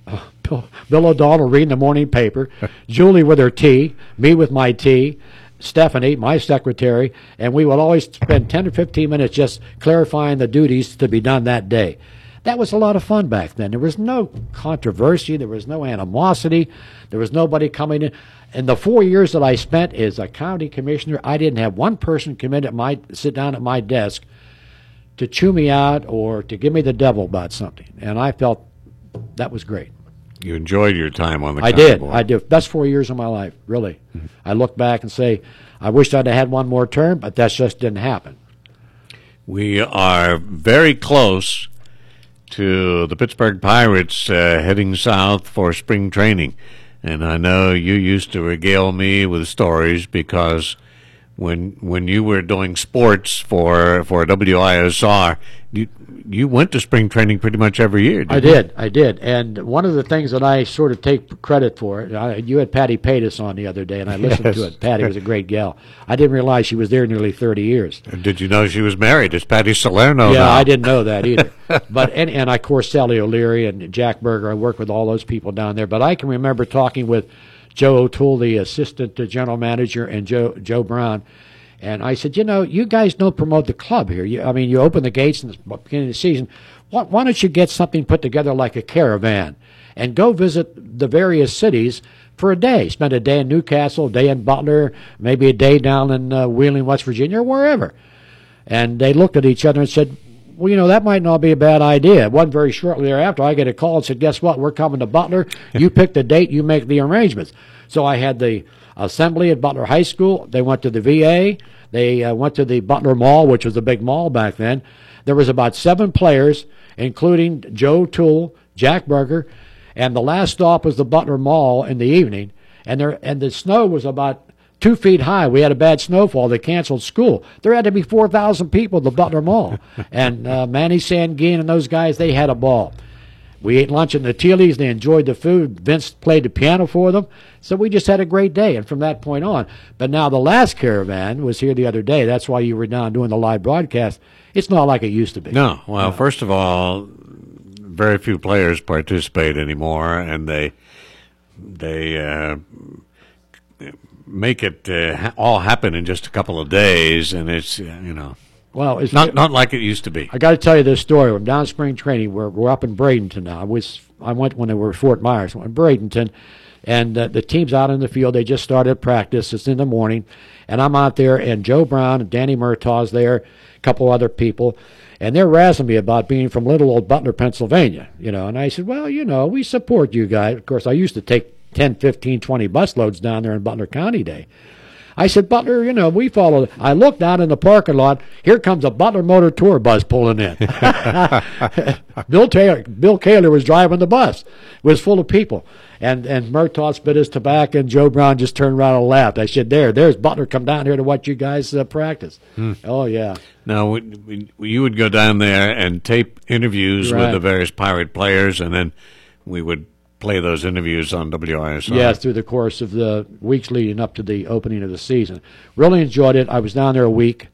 Bill O'Donnell reading the morning paper, Julie with her tea, me with my tea, Stephanie, my secretary, and we would always spend 10 or 15 minutes just clarifying the duties to be done that day. That was a lot of fun back then. There was no controversy. There was no animosity. There was nobody coming in. In the 4 years that I spent as a county commissioner, I didn't have one person sit down at my desk to chew me out or to give me the devil about something. And I felt that was great.
You enjoyed your time on the
I
county
did.
board.
I did. Best 4 years of my life, really. I look back and say, I wish I'd have had one more term, but that just didn't happen.
We are very close to the Pittsburgh Pirates heading south for spring training. And I know you used to regale me with stories because when you were doing sports for WISR, you went to spring training pretty much every year, didn't you?
I did. And one of the things that I sort of take credit for, you had Patty Paytas on the other day, and I listened to it. Patty was a great gal. I didn't realize she was there nearly 30 years.
Did you know she was married? Is Patty Salerno
Yeah,
now?
I didn't know that either. But and of course, Sally O'Leary and Jack Berger, I worked with all those people down there. But I can remember talking with Joe O'Toole, the assistant general manager, and Joe Brown. And I said, you guys don't promote the club here. You open the gates in the beginning of the season. Why don't you get something put together like a caravan and go visit the various cities for a day? Spend a day in Newcastle, a day in Butler, maybe a day down in Wheeling, West Virginia, or wherever. And they looked at each other and said, well, that might not be a bad idea. It wasn't very shortly thereafter, I get a call and said, guess what? We're coming to Butler. You pick the date, you make the arrangements. So I had the assembly at Butler High School. They went to the VA. They went to the Butler Mall, which was a big mall back then. There was about 7 players, including Joe O'Toole, Jack Berger, and the last stop was the Butler Mall in the evening. And the snow was about 2 feet high. We had a bad snowfall. They canceled school. There had to be 4,000 people at the Butler Mall. And Manny Sanguine and those guys, they had a ball. We ate lunch in the Tealeys. They enjoyed the food. Vince played the piano for them. So we just had a great day, and from that point on. But now the last caravan was here the other day. That's why you were down doing the live broadcast. It's not like it used to be.
No. Well, first of all, very few players participate anymore, and they make it all happen in just a couple of days, and it's
Well, it's
not like it used to be.
I got to tell you this story. I'm down spring training. We're up in Bradenton now. I went when they were Fort Myers. I went to Bradenton, and the team's out in the field. They just started practice. It's in the morning, and I'm out there, and Joe Brown and Danny Murtaugh's there, a couple other people, and they're razzing me about being from little old Butler, Pennsylvania. And I said, well, we support you guys. Of course, I used to take 10, 15, 20 busloads down there in Butler County Day. I said, Butler, we follow. I looked out in the parking lot. Here comes a Butler Motor Tour bus pulling in. Bill Kaler was driving the bus. It was full of people. And Murtaugh spit his tobacco, and Joe Brown just turned around and laughed. I said, there's Butler. Come down here to watch you guys practice. Oh, yeah.
Now, you would go down there and tape interviews with the various Pirate players, and then we would play those interviews on WISR.
Yes, through the course of the weeks leading up to the opening of the season. Really enjoyed it. I was down there a week.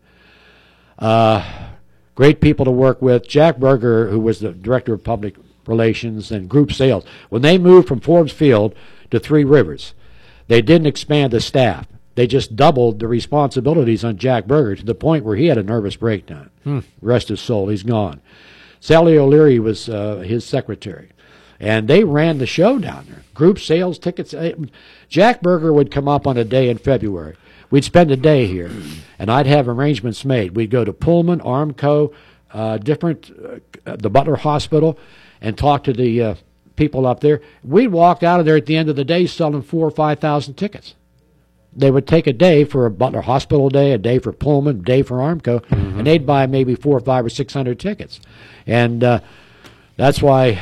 Great people to work with. Jack Berger, who was the director of public relations and group sales, when they moved from Forbes Field to Three Rivers, they didn't expand the staff. They just doubled the responsibilities on Jack Berger to the point where he had a nervous breakdown. Rest his soul, he's gone. Sally O'Leary was his secretary. And they ran the show down there. Group sales, tickets. Jack Berger would come up on a day in February. We'd spend a day here, and I'd have arrangements made. We'd go to Pullman, Armco, the Butler Hospital, and talk to the people up there. We'd walk out of there at the end of the day selling 4,000 or 5,000 tickets. They would take a day for a Butler Hospital day, a day for Pullman, a day for Armco, and they'd buy maybe 400 or 500 or 600 tickets. And that's why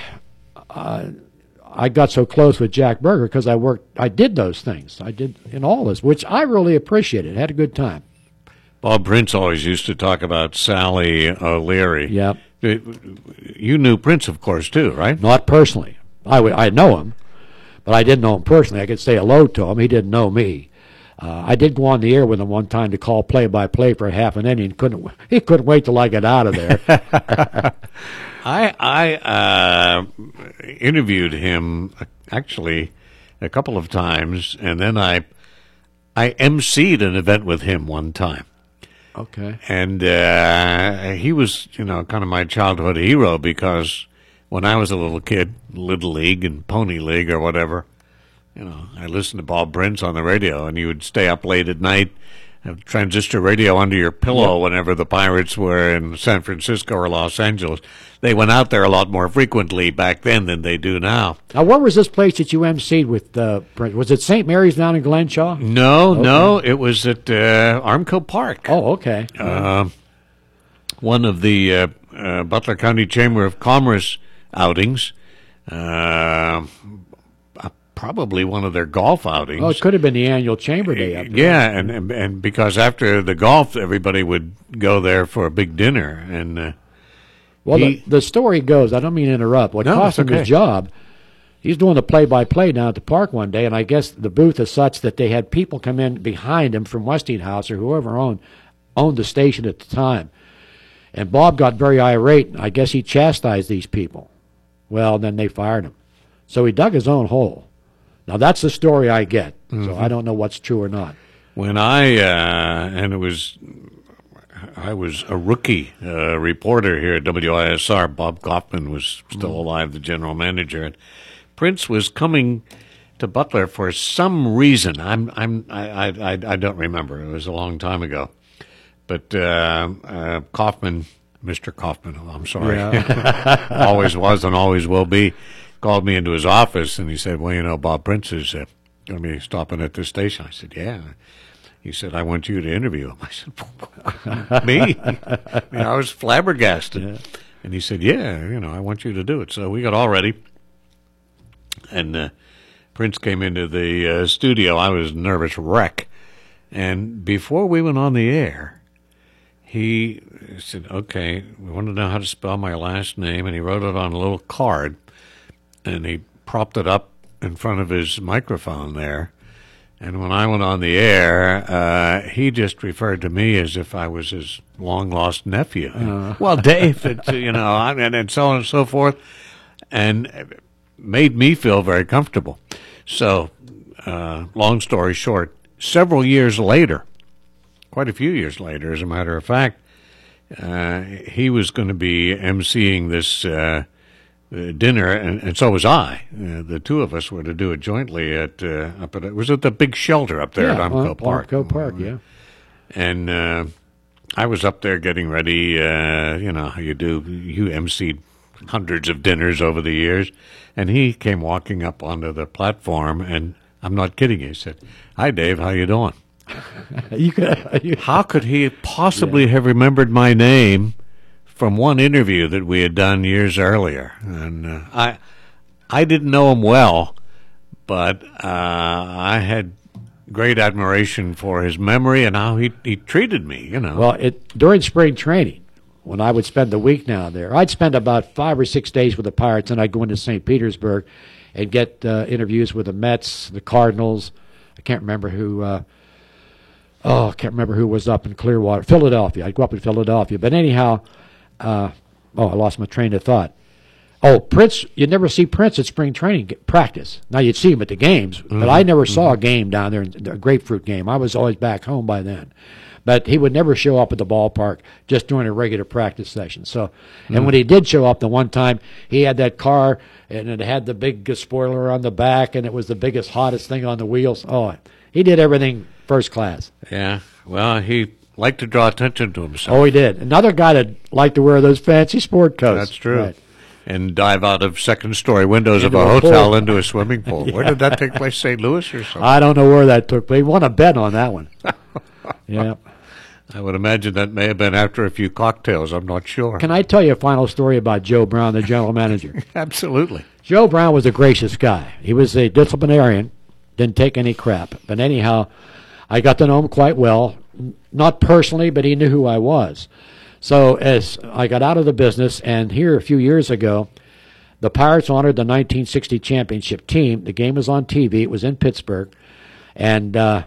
I got so close with Jack Berger, because I did those things. I did in all this, which I really appreciated. Had a good time.
Bob Prince always used to talk about Sally O'Leary.
Yep.
You knew Prince, of course, too, right?
Not personally. I know him, but I didn't know him personally. I could say hello to him. He didn't know me. I did go on the air with him one time to call play-by-play for half an inning. He couldn't wait till I got out of there.
I interviewed him actually a couple of times, and then I emceed an event with him one time.
Okay.
And he was, kind of my childhood hero, because when I was a little kid, Little League and Pony League or whatever, I listened to Bob Prince on the radio, and you would stay up late at night, have transistor radio under your pillow whenever the Pirates were in San Francisco or Los Angeles. They went out there a lot more frequently back then than they do now.
Now, where was this place that you emceed with Prince? Was it St. Mary's down in Glenshaw?
No, it was at Armco Park.
Oh, okay.
One of the Butler County Chamber of Commerce outings. Probably one of their golf outings.
Oh, it could have been the annual Chamber Day up there.
Yeah, and because after the golf, everybody would go there for a big dinner. And
the story goes, I don't mean to interrupt, what cost him his job, he's doing the play-by-play down at the park one day, and I guess the booth is such that they had people come in behind him from Westinghouse or whoever owned the station at the time. And Bob got very irate, and I guess he chastised these people. Well, then they fired him. So he dug his own hole. Now, that's the story I get, so I don't know what's true or not.
When I was a rookie reporter here at WISR. Bob Kaufman was still alive, the general manager, and Prince was coming to Butler for some reason. I don't remember. It was a long time ago. But Kaufman, Mr. Kaufman, I'm sorry, always was and always will be, called me into his office, and he said, well, Bob Prince is going to be stopping at this station. I said, yeah. He said, I want you to interview him. I said, me? I was flabbergasted. Yeah. And he said, yeah, I want you to do it. So we got all ready, and Prince came into the studio. I was a nervous wreck. And before we went on the air, he said, okay, we want to know how to spell my last name, and he wrote it on a little card. And he propped it up in front of his microphone there. And when I went on the air, he just referred to me as if I was his long-lost nephew. Well, Dave, and so on and so forth, and made me feel very comfortable. So, long story short, several years later, quite a few years later, as a matter of fact, he was going to be emceeing this dinner, and so was I. The two of us were to do it jointly at it was at the big shelter up there at Armco Park.
Armco Park, yeah.
And I was up there getting ready. How you do. You emceed hundreds of dinners over the years, and he came walking up onto the platform, and I'm not kidding you. He said, "Hi, Dave. How you doing?" How could he possibly have remembered my name from one interview that we had done years earlier? And I didn't know him well, but I had great admiration for his memory and how he treated me,
Well, during spring training, when I would spend the week down there, I'd spend about 5 or 6 days with the Pirates, and I'd go into St. Petersburg and get interviews with the Mets, the Cardinals. I can't remember who was up in Clearwater. Philadelphia. I'd go up in Philadelphia. But anyhow, I lost my train of thought. Oh, Prince, you'd never see Prince at spring training practice. Now, you'd see him at the games, but I never saw a game down there, a grapefruit game. I was always back home by then. But he would never show up at the ballpark just during a regular practice session. So, and when he did show up the one time, he had that car, and it had the big spoiler on the back, and it was the biggest, hottest thing on the wheels. Oh, he did everything first class.
Yeah, well, he liked to draw attention to himself.
Oh, he did. Another guy that liked to wear those fancy sport coats.
That's true.
Right.
And dive out of second-story windows of a hotel into a swimming pool. Yeah. Where did that take place? St. Louis or something?
I don't know where that took place. He won a bet on that one. Yeah.
I would imagine that may have been after a few cocktails. I'm not sure.
Can I tell you a final story about Joe Brown, the general manager?
Absolutely.
Joe Brown was a gracious guy. He was a disciplinarian, didn't take any crap. But anyhow, I got to know him quite well. Not personally, but he knew who I was. So as I got out of the business, and here a few years ago, the Pirates honored the 1960 championship team. The game was on TV. It was in Pittsburgh. And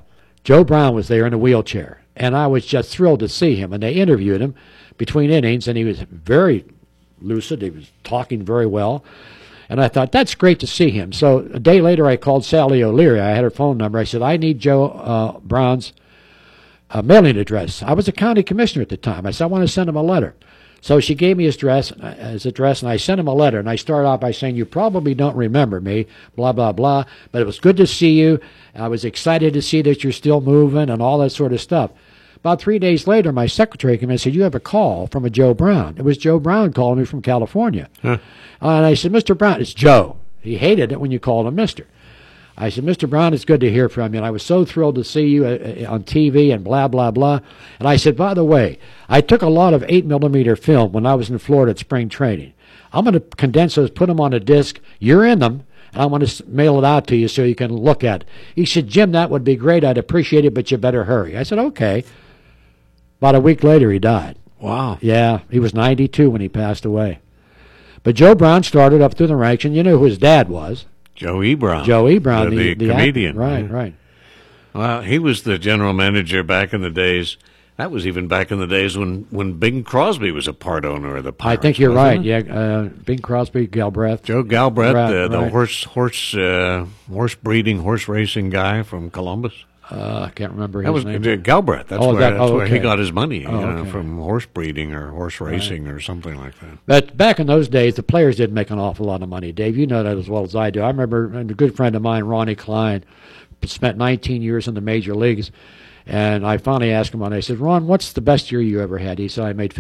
Joe Brown was there in a wheelchair, and I was just thrilled to see him. And they interviewed him between innings, and he was very lucid. He was talking very well. And I thought, that's great to see him. So a day later, I called Sally O'Leary. I had her phone number. I said, I need Joe Brown's mailing address. I was a county commissioner at the time. I said, I want to send him a letter. So she gave me his address, and I sent him a letter. And I started off by saying, you probably don't remember me, blah, blah, blah, but it was good to see you. I was excited to see that you're still moving and all that sort of stuff. About 3 days later, my secretary came in and said, you have a call from a Joe Brown. It was Joe Brown calling me from California. Huh. And I said, Mr. Brown, it's Joe. He hated it when you called him Mr. I said, Mr. Brown, it's good to hear from you. And I was so thrilled to see you on TV and blah, blah, blah. And I said, by the way, I took a lot of 8mm film when I was in Florida at spring training. I'm going to condense those, put them on a disc. You're in them. And I want to mail it out to you so you can look at it. He said, Jim, that would be great. I'd appreciate it, but you better hurry. I said, okay. About a week later, he died.
Wow.
Yeah, he was 92 when he passed away. But Joe Brown started up through the ranks, and you know who his dad was.
Joe E. Brown.
Joe E. Brown,
the comedian.
Right, right.
Well, he was the general manager back in the days. That was even back in the days when Bing Crosby was a part owner of the Pirates.
I think you're right. Yeah, Bing Crosby, Galbraith.
Joe Galbraith,
right.
the horse breeding, horse racing guy from Columbus.
I can't remember his name.
Galbraith. That's where he
okay.
got his money, from horse breeding or horse racing or something like that.
But back in those days, the players did make an awful lot of money, Dave. You know that as well as I do. I remember a good friend of mine, Ronnie Klein, spent 19 years in the major leagues. And I finally asked him, and I said, Ron, what's the best year you ever had? He said, I made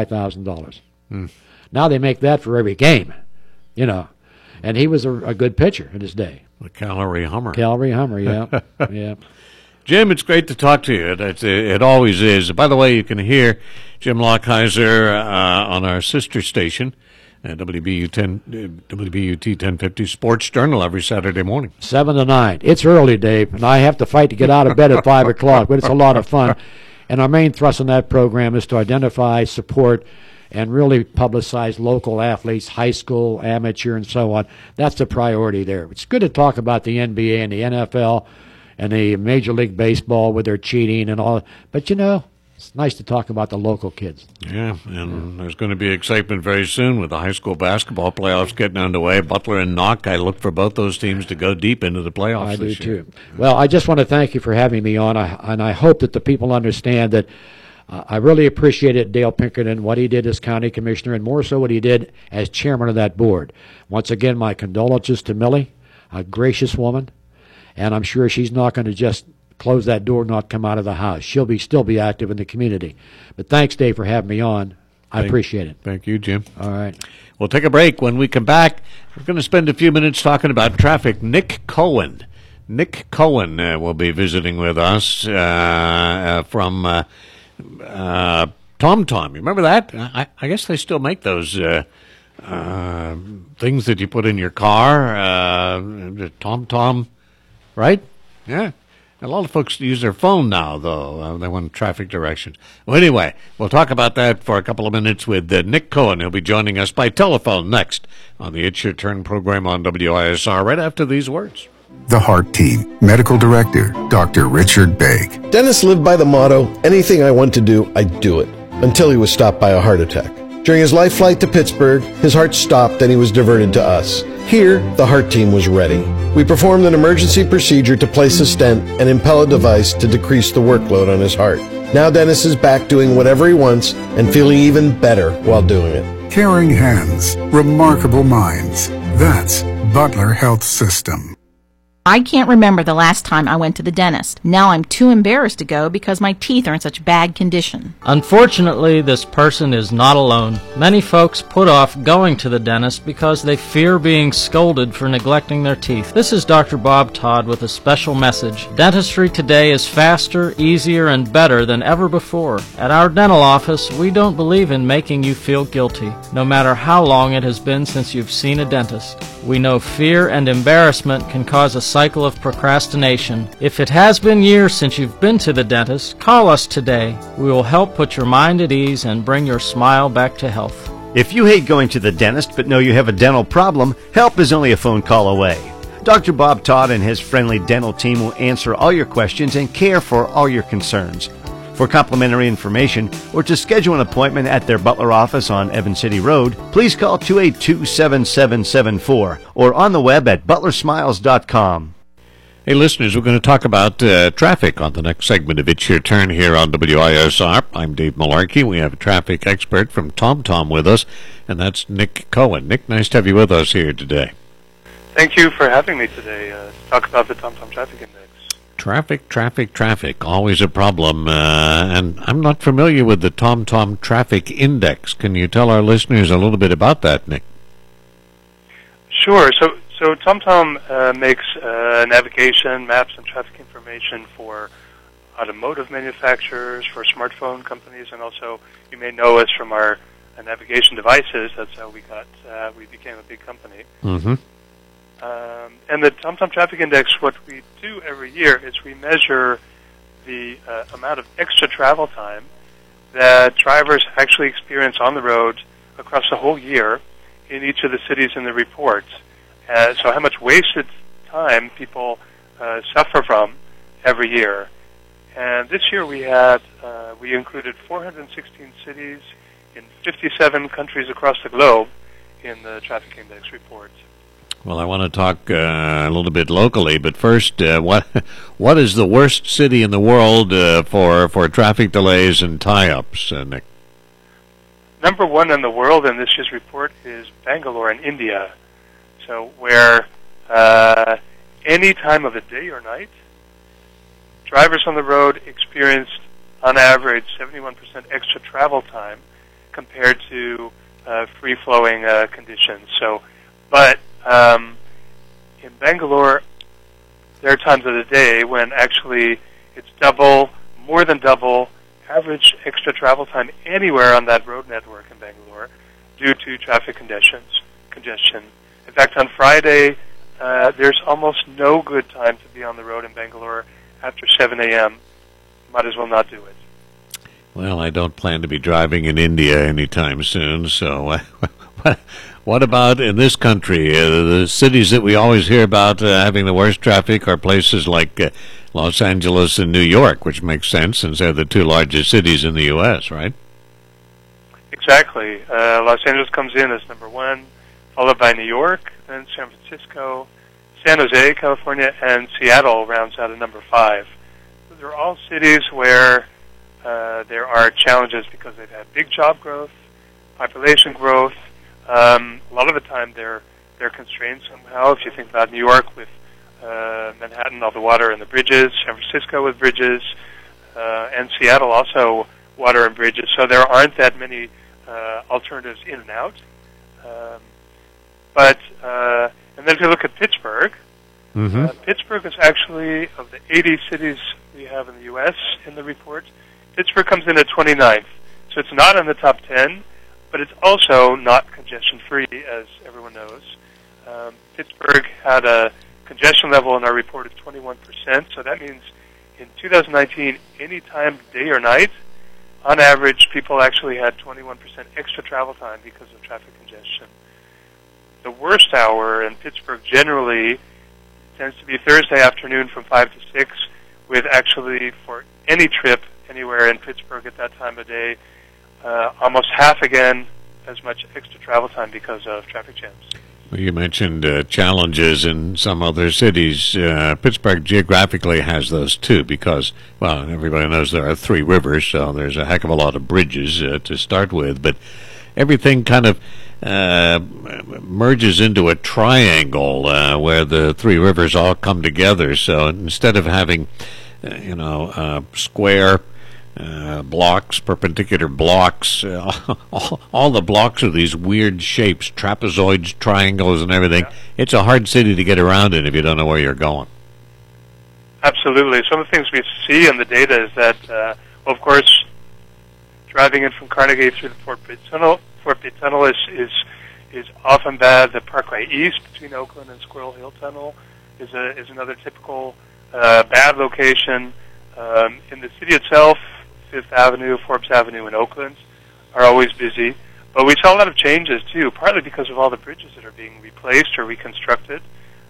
$55,000. Now they make that for every game, you know. And he was a good pitcher in his day.
The Calorie Hummer.
Calorie Hummer, yeah. Yeah.
Jim, it's great to talk to you. It always is. By the way, you can hear Jim Lockheiser on our sister station, WBUT 1050 Sports Journal every Saturday morning.
7 to 9. It's early, Dave, and I have to fight to get out of bed at 5 o'clock, but it's a lot of fun. And our main thrust in that program is to identify, support, and really publicize local athletes, high school, amateur, and so on. That's the priority there. It's good to talk about the NBA and the NFL and the Major League Baseball with their cheating and all. But, you know, it's nice to talk about the local kids.
Yeah, and there's going to be excitement very soon with the high school basketball playoffs getting underway. Butler and Knock, I look for both those teams to go deep into the playoffs this year.
I do, too. Well, I just want to thank you for having me on, and I hope that the people understand that I really appreciated Dale Pinkerton, what he did as county commissioner, and more so what he did as chairman of that board. Once again, my condolences to Millie, a gracious woman. And I'm sure she's not going to just close that door and not come out of the house. She'll still be active in the community. But thanks, Dave, for having me on. I appreciate it.
Thank you, Jim.
All right.
We'll take a break. When we come back, we're going to spend a few minutes talking about traffic. Nick Cohen. Nick Cohen will be visiting with us from TomTom. You remember that? I guess they still make those things that you put in your car. TomTom. Right? Yeah. A lot of folks use their phone now, though. They want traffic directions. Well, anyway, we'll talk about that for a couple of minutes with Nick Cohen. He'll be joining us by telephone next on the It's Your Turn program on WISR right after these words.
The Heart Team, Medical Director, Dr. Richard Begg.
Dennis lived by the motto, anything I want to do, I do it, until he was stopped by a heart attack. During his life flight to Pittsburgh, his heart stopped and he was diverted to us. Here, the Heart Team was ready. We performed an emergency procedure to place a stent and impel a device to decrease the workload on his heart. Now Dennis is back doing whatever he wants and feeling even better while doing it.
Caring hands, remarkable minds. That's Butler Health System.
I can't remember the last time I went to the dentist. Now I'm too embarrassed to go because my teeth are in such bad condition.
Unfortunately, this person is not alone. Many folks put off going to the dentist because they fear being scolded for neglecting their teeth. This is Dr. Bob Todd with a special message. Dentistry today is faster, easier, and better than ever before. At our dental office, we don't believe in making you feel guilty, no matter how long it has been since you've seen a dentist. We know fear and embarrassment can cause a cycle of procrastination. If it has been years since you've been to the dentist, call us today. We will help put your mind at ease and bring your smile back to health.
If you hate going to the dentist but know you have a dental problem, help is only a phone call away. Dr. Bob Todd and his friendly dental team will answer all your questions and care for all your concerns. For complimentary information or to schedule an appointment at their Butler office on Evans City Road, please call 282-7774 or on the web at butlersmiles.com.
Hey, listeners, we're going to talk about traffic on the next segment of It's Your Turn here on WISR. I'm Dave Malarkey. We have a traffic expert from TomTom with us, and that's Nick Cohen. Nick, nice to have you with us here today.
Thank you for having me today to talk about the TomTom Traffic Index.
Traffic, always a problem. And I'm not familiar with the TomTom Traffic Index. Can you tell our listeners a little bit about that, Nick?
Sure. So TomTom makes navigation, maps, and traffic information for automotive manufacturers, for smartphone companies, and also you may know us from our navigation devices. That's how we became a big company.
Mm-hmm.
And the TomTom Traffic Index, what we do every year is we measure the amount of extra travel time that drivers actually experience on the road across the whole year in each of the cities in the report. So how much wasted time people suffer from every year. And this year we included 416 cities in 57 countries across the globe in the Traffic Index report.
Well, I want to talk a little bit locally, but first, what is the worst city in the world for traffic delays and tie-ups, Nick?
Number one in the world in this year's report is Bangalore in India. So where any time of the day or night, drivers on the road experienced, on average, 71% extra travel time compared to free-flowing conditions. But in Bangalore, there are times of the day when actually it's more than double average extra travel time anywhere on that road network in Bangalore due to traffic congestion. In fact, on Friday, there's almost no good time to be on the road in Bangalore after 7 a.m. Might as well not do it.
Well, I don't plan to be driving in India anytime soon, so what about in this country? The cities that we always hear about having the worst traffic are places like Los Angeles and New York, which makes sense since they're the two largest cities in the U.S., right?
Exactly. Los Angeles comes in as number one, followed by New York, then San Francisco, San Jose, California, and Seattle rounds out at number 5. They're all cities where there are challenges because they've had big job growth, population growth. A lot of the time they're constrained somehow. If you think about New York with Manhattan, all the water and the bridges, San Francisco with bridges, and Seattle also water and bridges. So there aren't that many alternatives in and out. And then if you look at Pittsburgh, Pittsburgh is actually, of the 80 cities we have in the U.S. in the report, Pittsburgh comes in at 29th. So it's not in the top 10, but it's also not congestion-free, as everyone knows. Pittsburgh had a congestion level in our report of 21%, so that means in 2019, any time, day or night, on average, people actually had 21% extra travel time because of traffic congestion. The worst hour in Pittsburgh generally tends to be Thursday afternoon from 5 to 6, with actually for any trip anywhere in Pittsburgh at that time of day, almost half again as much extra travel time because of traffic jams.
Well, you mentioned challenges in some other cities. Pittsburgh geographically has those too because, well, everybody knows there are 3 rivers, so there's a heck of a lot of bridges to start with, but everything kind of merges into a triangle where the 3 rivers all come together. So instead of having, square blocks, perpendicular blocks, all the blocks are these weird shapes, trapezoids, triangles, and everything. Yeah. It's a hard city to get around in if you don't know where you're going.
Absolutely. Some of the things we see in the data is that, of course, driving in from Carnegie through the Fort Pitt Tunnel is often bad. The Parkway East between Oakland and Squirrel Hill Tunnel is another typical bad location. In the city itself, Fifth Avenue, Forbes Avenue, and Oakland are always busy. But we saw a lot of changes, too, partly because of all the bridges that are being replaced or reconstructed.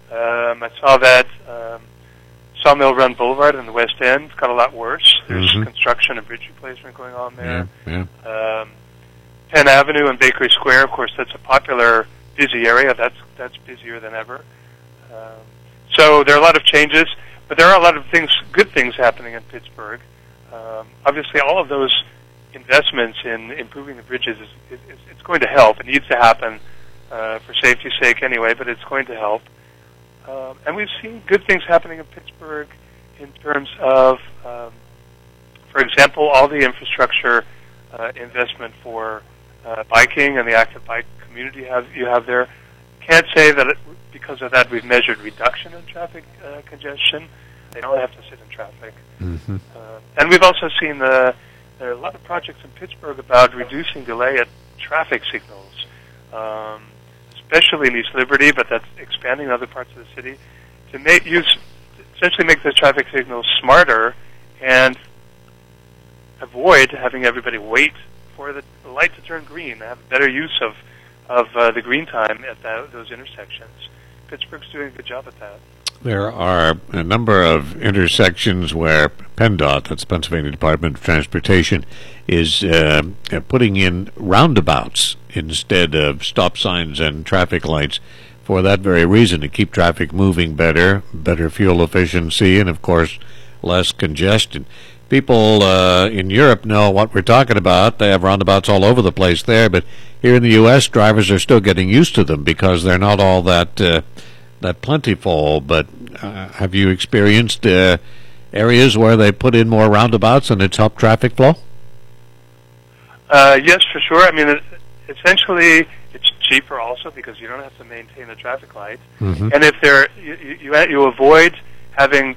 I saw that Sawmill Run Boulevard in the West End got a lot worse. There's construction and bridge replacement going on there. Penn Avenue and Bakery Square, of course, that's a popular, busy area. That's busier than ever. So there are a lot of changes, but there are a lot of good things happening in Pittsburgh. Obviously, all of those investments in improving the bridges it's going to help. It needs to happen for safety's sake anyway, but it's going to help. And we've seen good things happening in Pittsburgh in terms of, for example, all the infrastructure investment for biking and the active bike community you have there. Can't say that because of that we've measured reduction in traffic congestion. They don't have to sit in traffic. And we've also seen there are a lot of projects in Pittsburgh about reducing delay at traffic signals, especially in East Liberty, but that's expanding in other parts of the city, to essentially make the traffic signals smarter and avoid having everybody wait for the light to turn green, have better use of the green time at those intersections. Pittsburgh's doing a good job at that.
There are a number of intersections where PennDOT, that's Pennsylvania Department of Transportation, is putting in roundabouts instead of stop signs and traffic lights for that very reason, to keep traffic moving better fuel efficiency, and, of course, less congestion. People in Europe know what we're talking about. They have roundabouts all over the place there, but here in the U.S., drivers are still getting used to them because they're not all that plentiful. But have you experienced areas where they put in more roundabouts and it's helped traffic flow?
Yes, for sure. I mean, essentially, it's cheaper also because you don't have to maintain a traffic light. And if you avoid having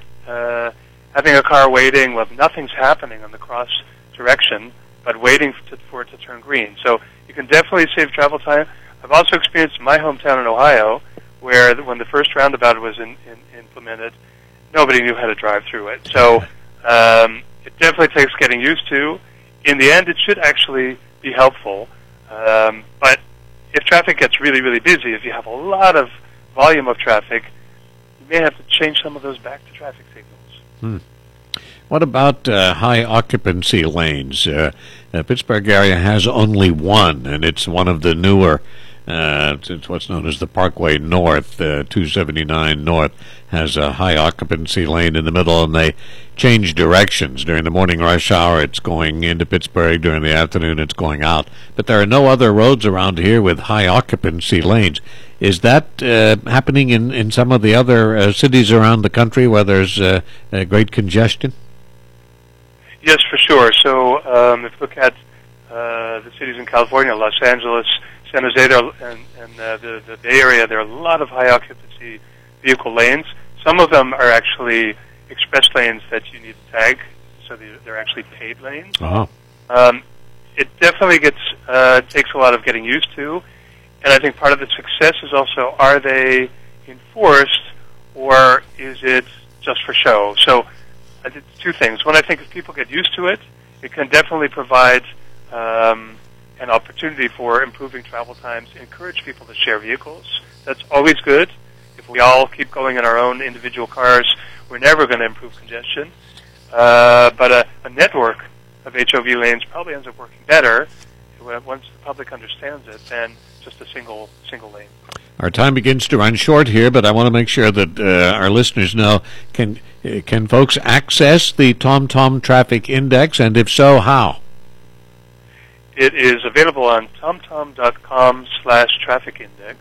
a car waiting when nothing's happening on the cross direction, but waiting for it to turn green. So you can definitely save travel time. I've also experienced in my hometown in Ohio, where when the first roundabout was implemented, nobody knew how to drive through it. So it definitely takes getting used to. In the end, it should actually be helpful. But if traffic gets really, really busy, if you have a lot of volume of traffic, you may have to change some of those back to traffic signals.
What about high occupancy lanes? The Pittsburgh area has only one, and it's one of the newer. It's what's known as the Parkway North. 279 North has a high occupancy lane in the middle, and they change directions. During the morning rush hour, it's going into Pittsburgh. During the afternoon, it's going out. But there are no other roads around here with high occupancy lanes. Is that happening in some of the other cities around the country where there's great congestion?
Yes, for sure. So if you look at the cities in California, Los Angeles, San Jose, and the Bay Area, there are a lot of high occupancy vehicle lanes. Some of them are actually express lanes that you need to tag, so they're actually paid lanes. It definitely takes a lot of getting used to, and I think part of the success is also, are they enforced, or is it just for show? So I did two things. One, I think if people get used to it, it can definitely provide an opportunity for improving travel times, encourage people to share vehicles. That's always good. If we all keep going in our own individual cars, we're never going to improve congestion. But a network of HOV lanes probably ends up working better once the public understands it than just a single lane.
Our time begins to run short here, but I want to make sure that our listeners know, can folks access the TomTom Traffic Index, and if so, how?
It is available on tomtom.com/traffic index.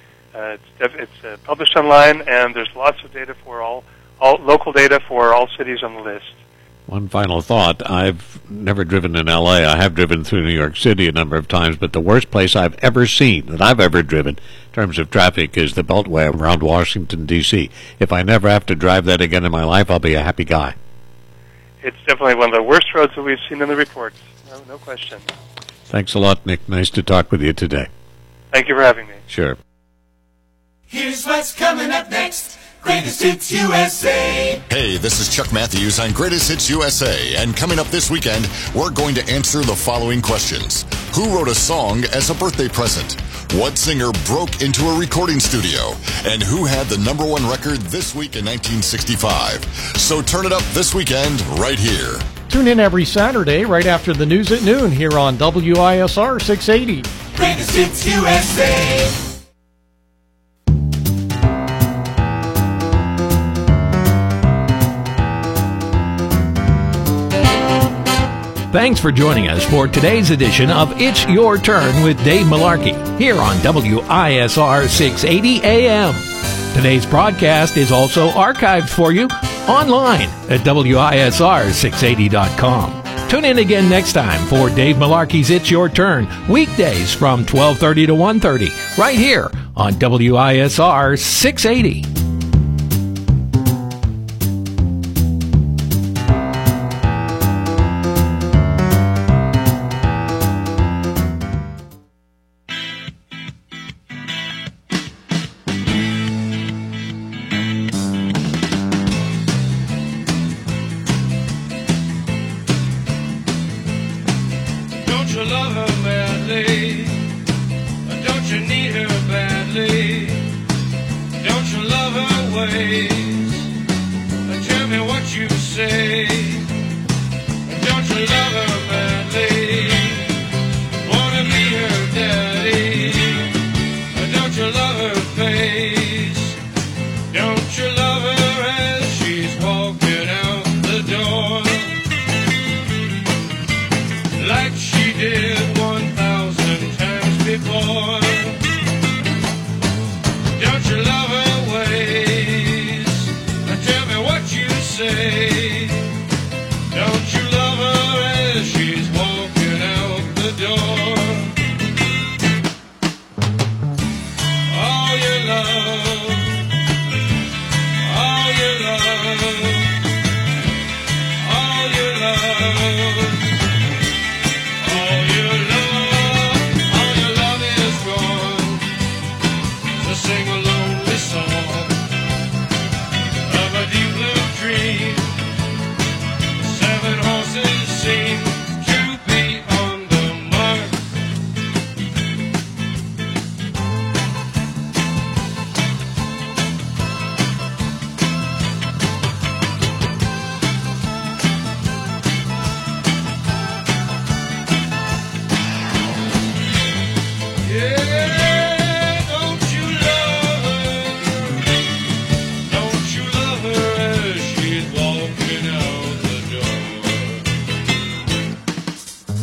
It's published online, and there's lots of data for all local data for all cities on the list.
One final thought. I've never driven in L.A. I have driven through New York City a number of times, but the worst place I've ever seen, that I've ever driven, in terms of traffic, is the Beltway around Washington, D.C. If I never have to drive that again in my life, I'll be a happy guy.
It's definitely one of the worst roads that we've seen in the reports. No question.
Thanks a lot, Nick. Nice to talk with you today.
Thank you for having me.
Sure.
Here's what's coming up next. Greatest Hits USA.
Hey, this is Chuck Matthews on Greatest Hits USA, and coming up this weekend, we're going to answer the following questions. Who wrote a song as a birthday present? What singer broke into a recording studio? And who had the #1 record this week in 1965? So turn it up this weekend right here.
Tune in every Saturday right after the news at noon here on WISR 680.
Greatest Hits USA.
Thanks for joining us for today's edition of It's Your Turn with Dave Malarkey here on WISR 680 AM. Today's broadcast is also archived for you online at WISR680.com. Tune in again next time for Dave Malarkey's It's Your Turn, weekdays from 12:30 to 1:30, right here on WISR 680.
Tell me what you say. Don't you love her?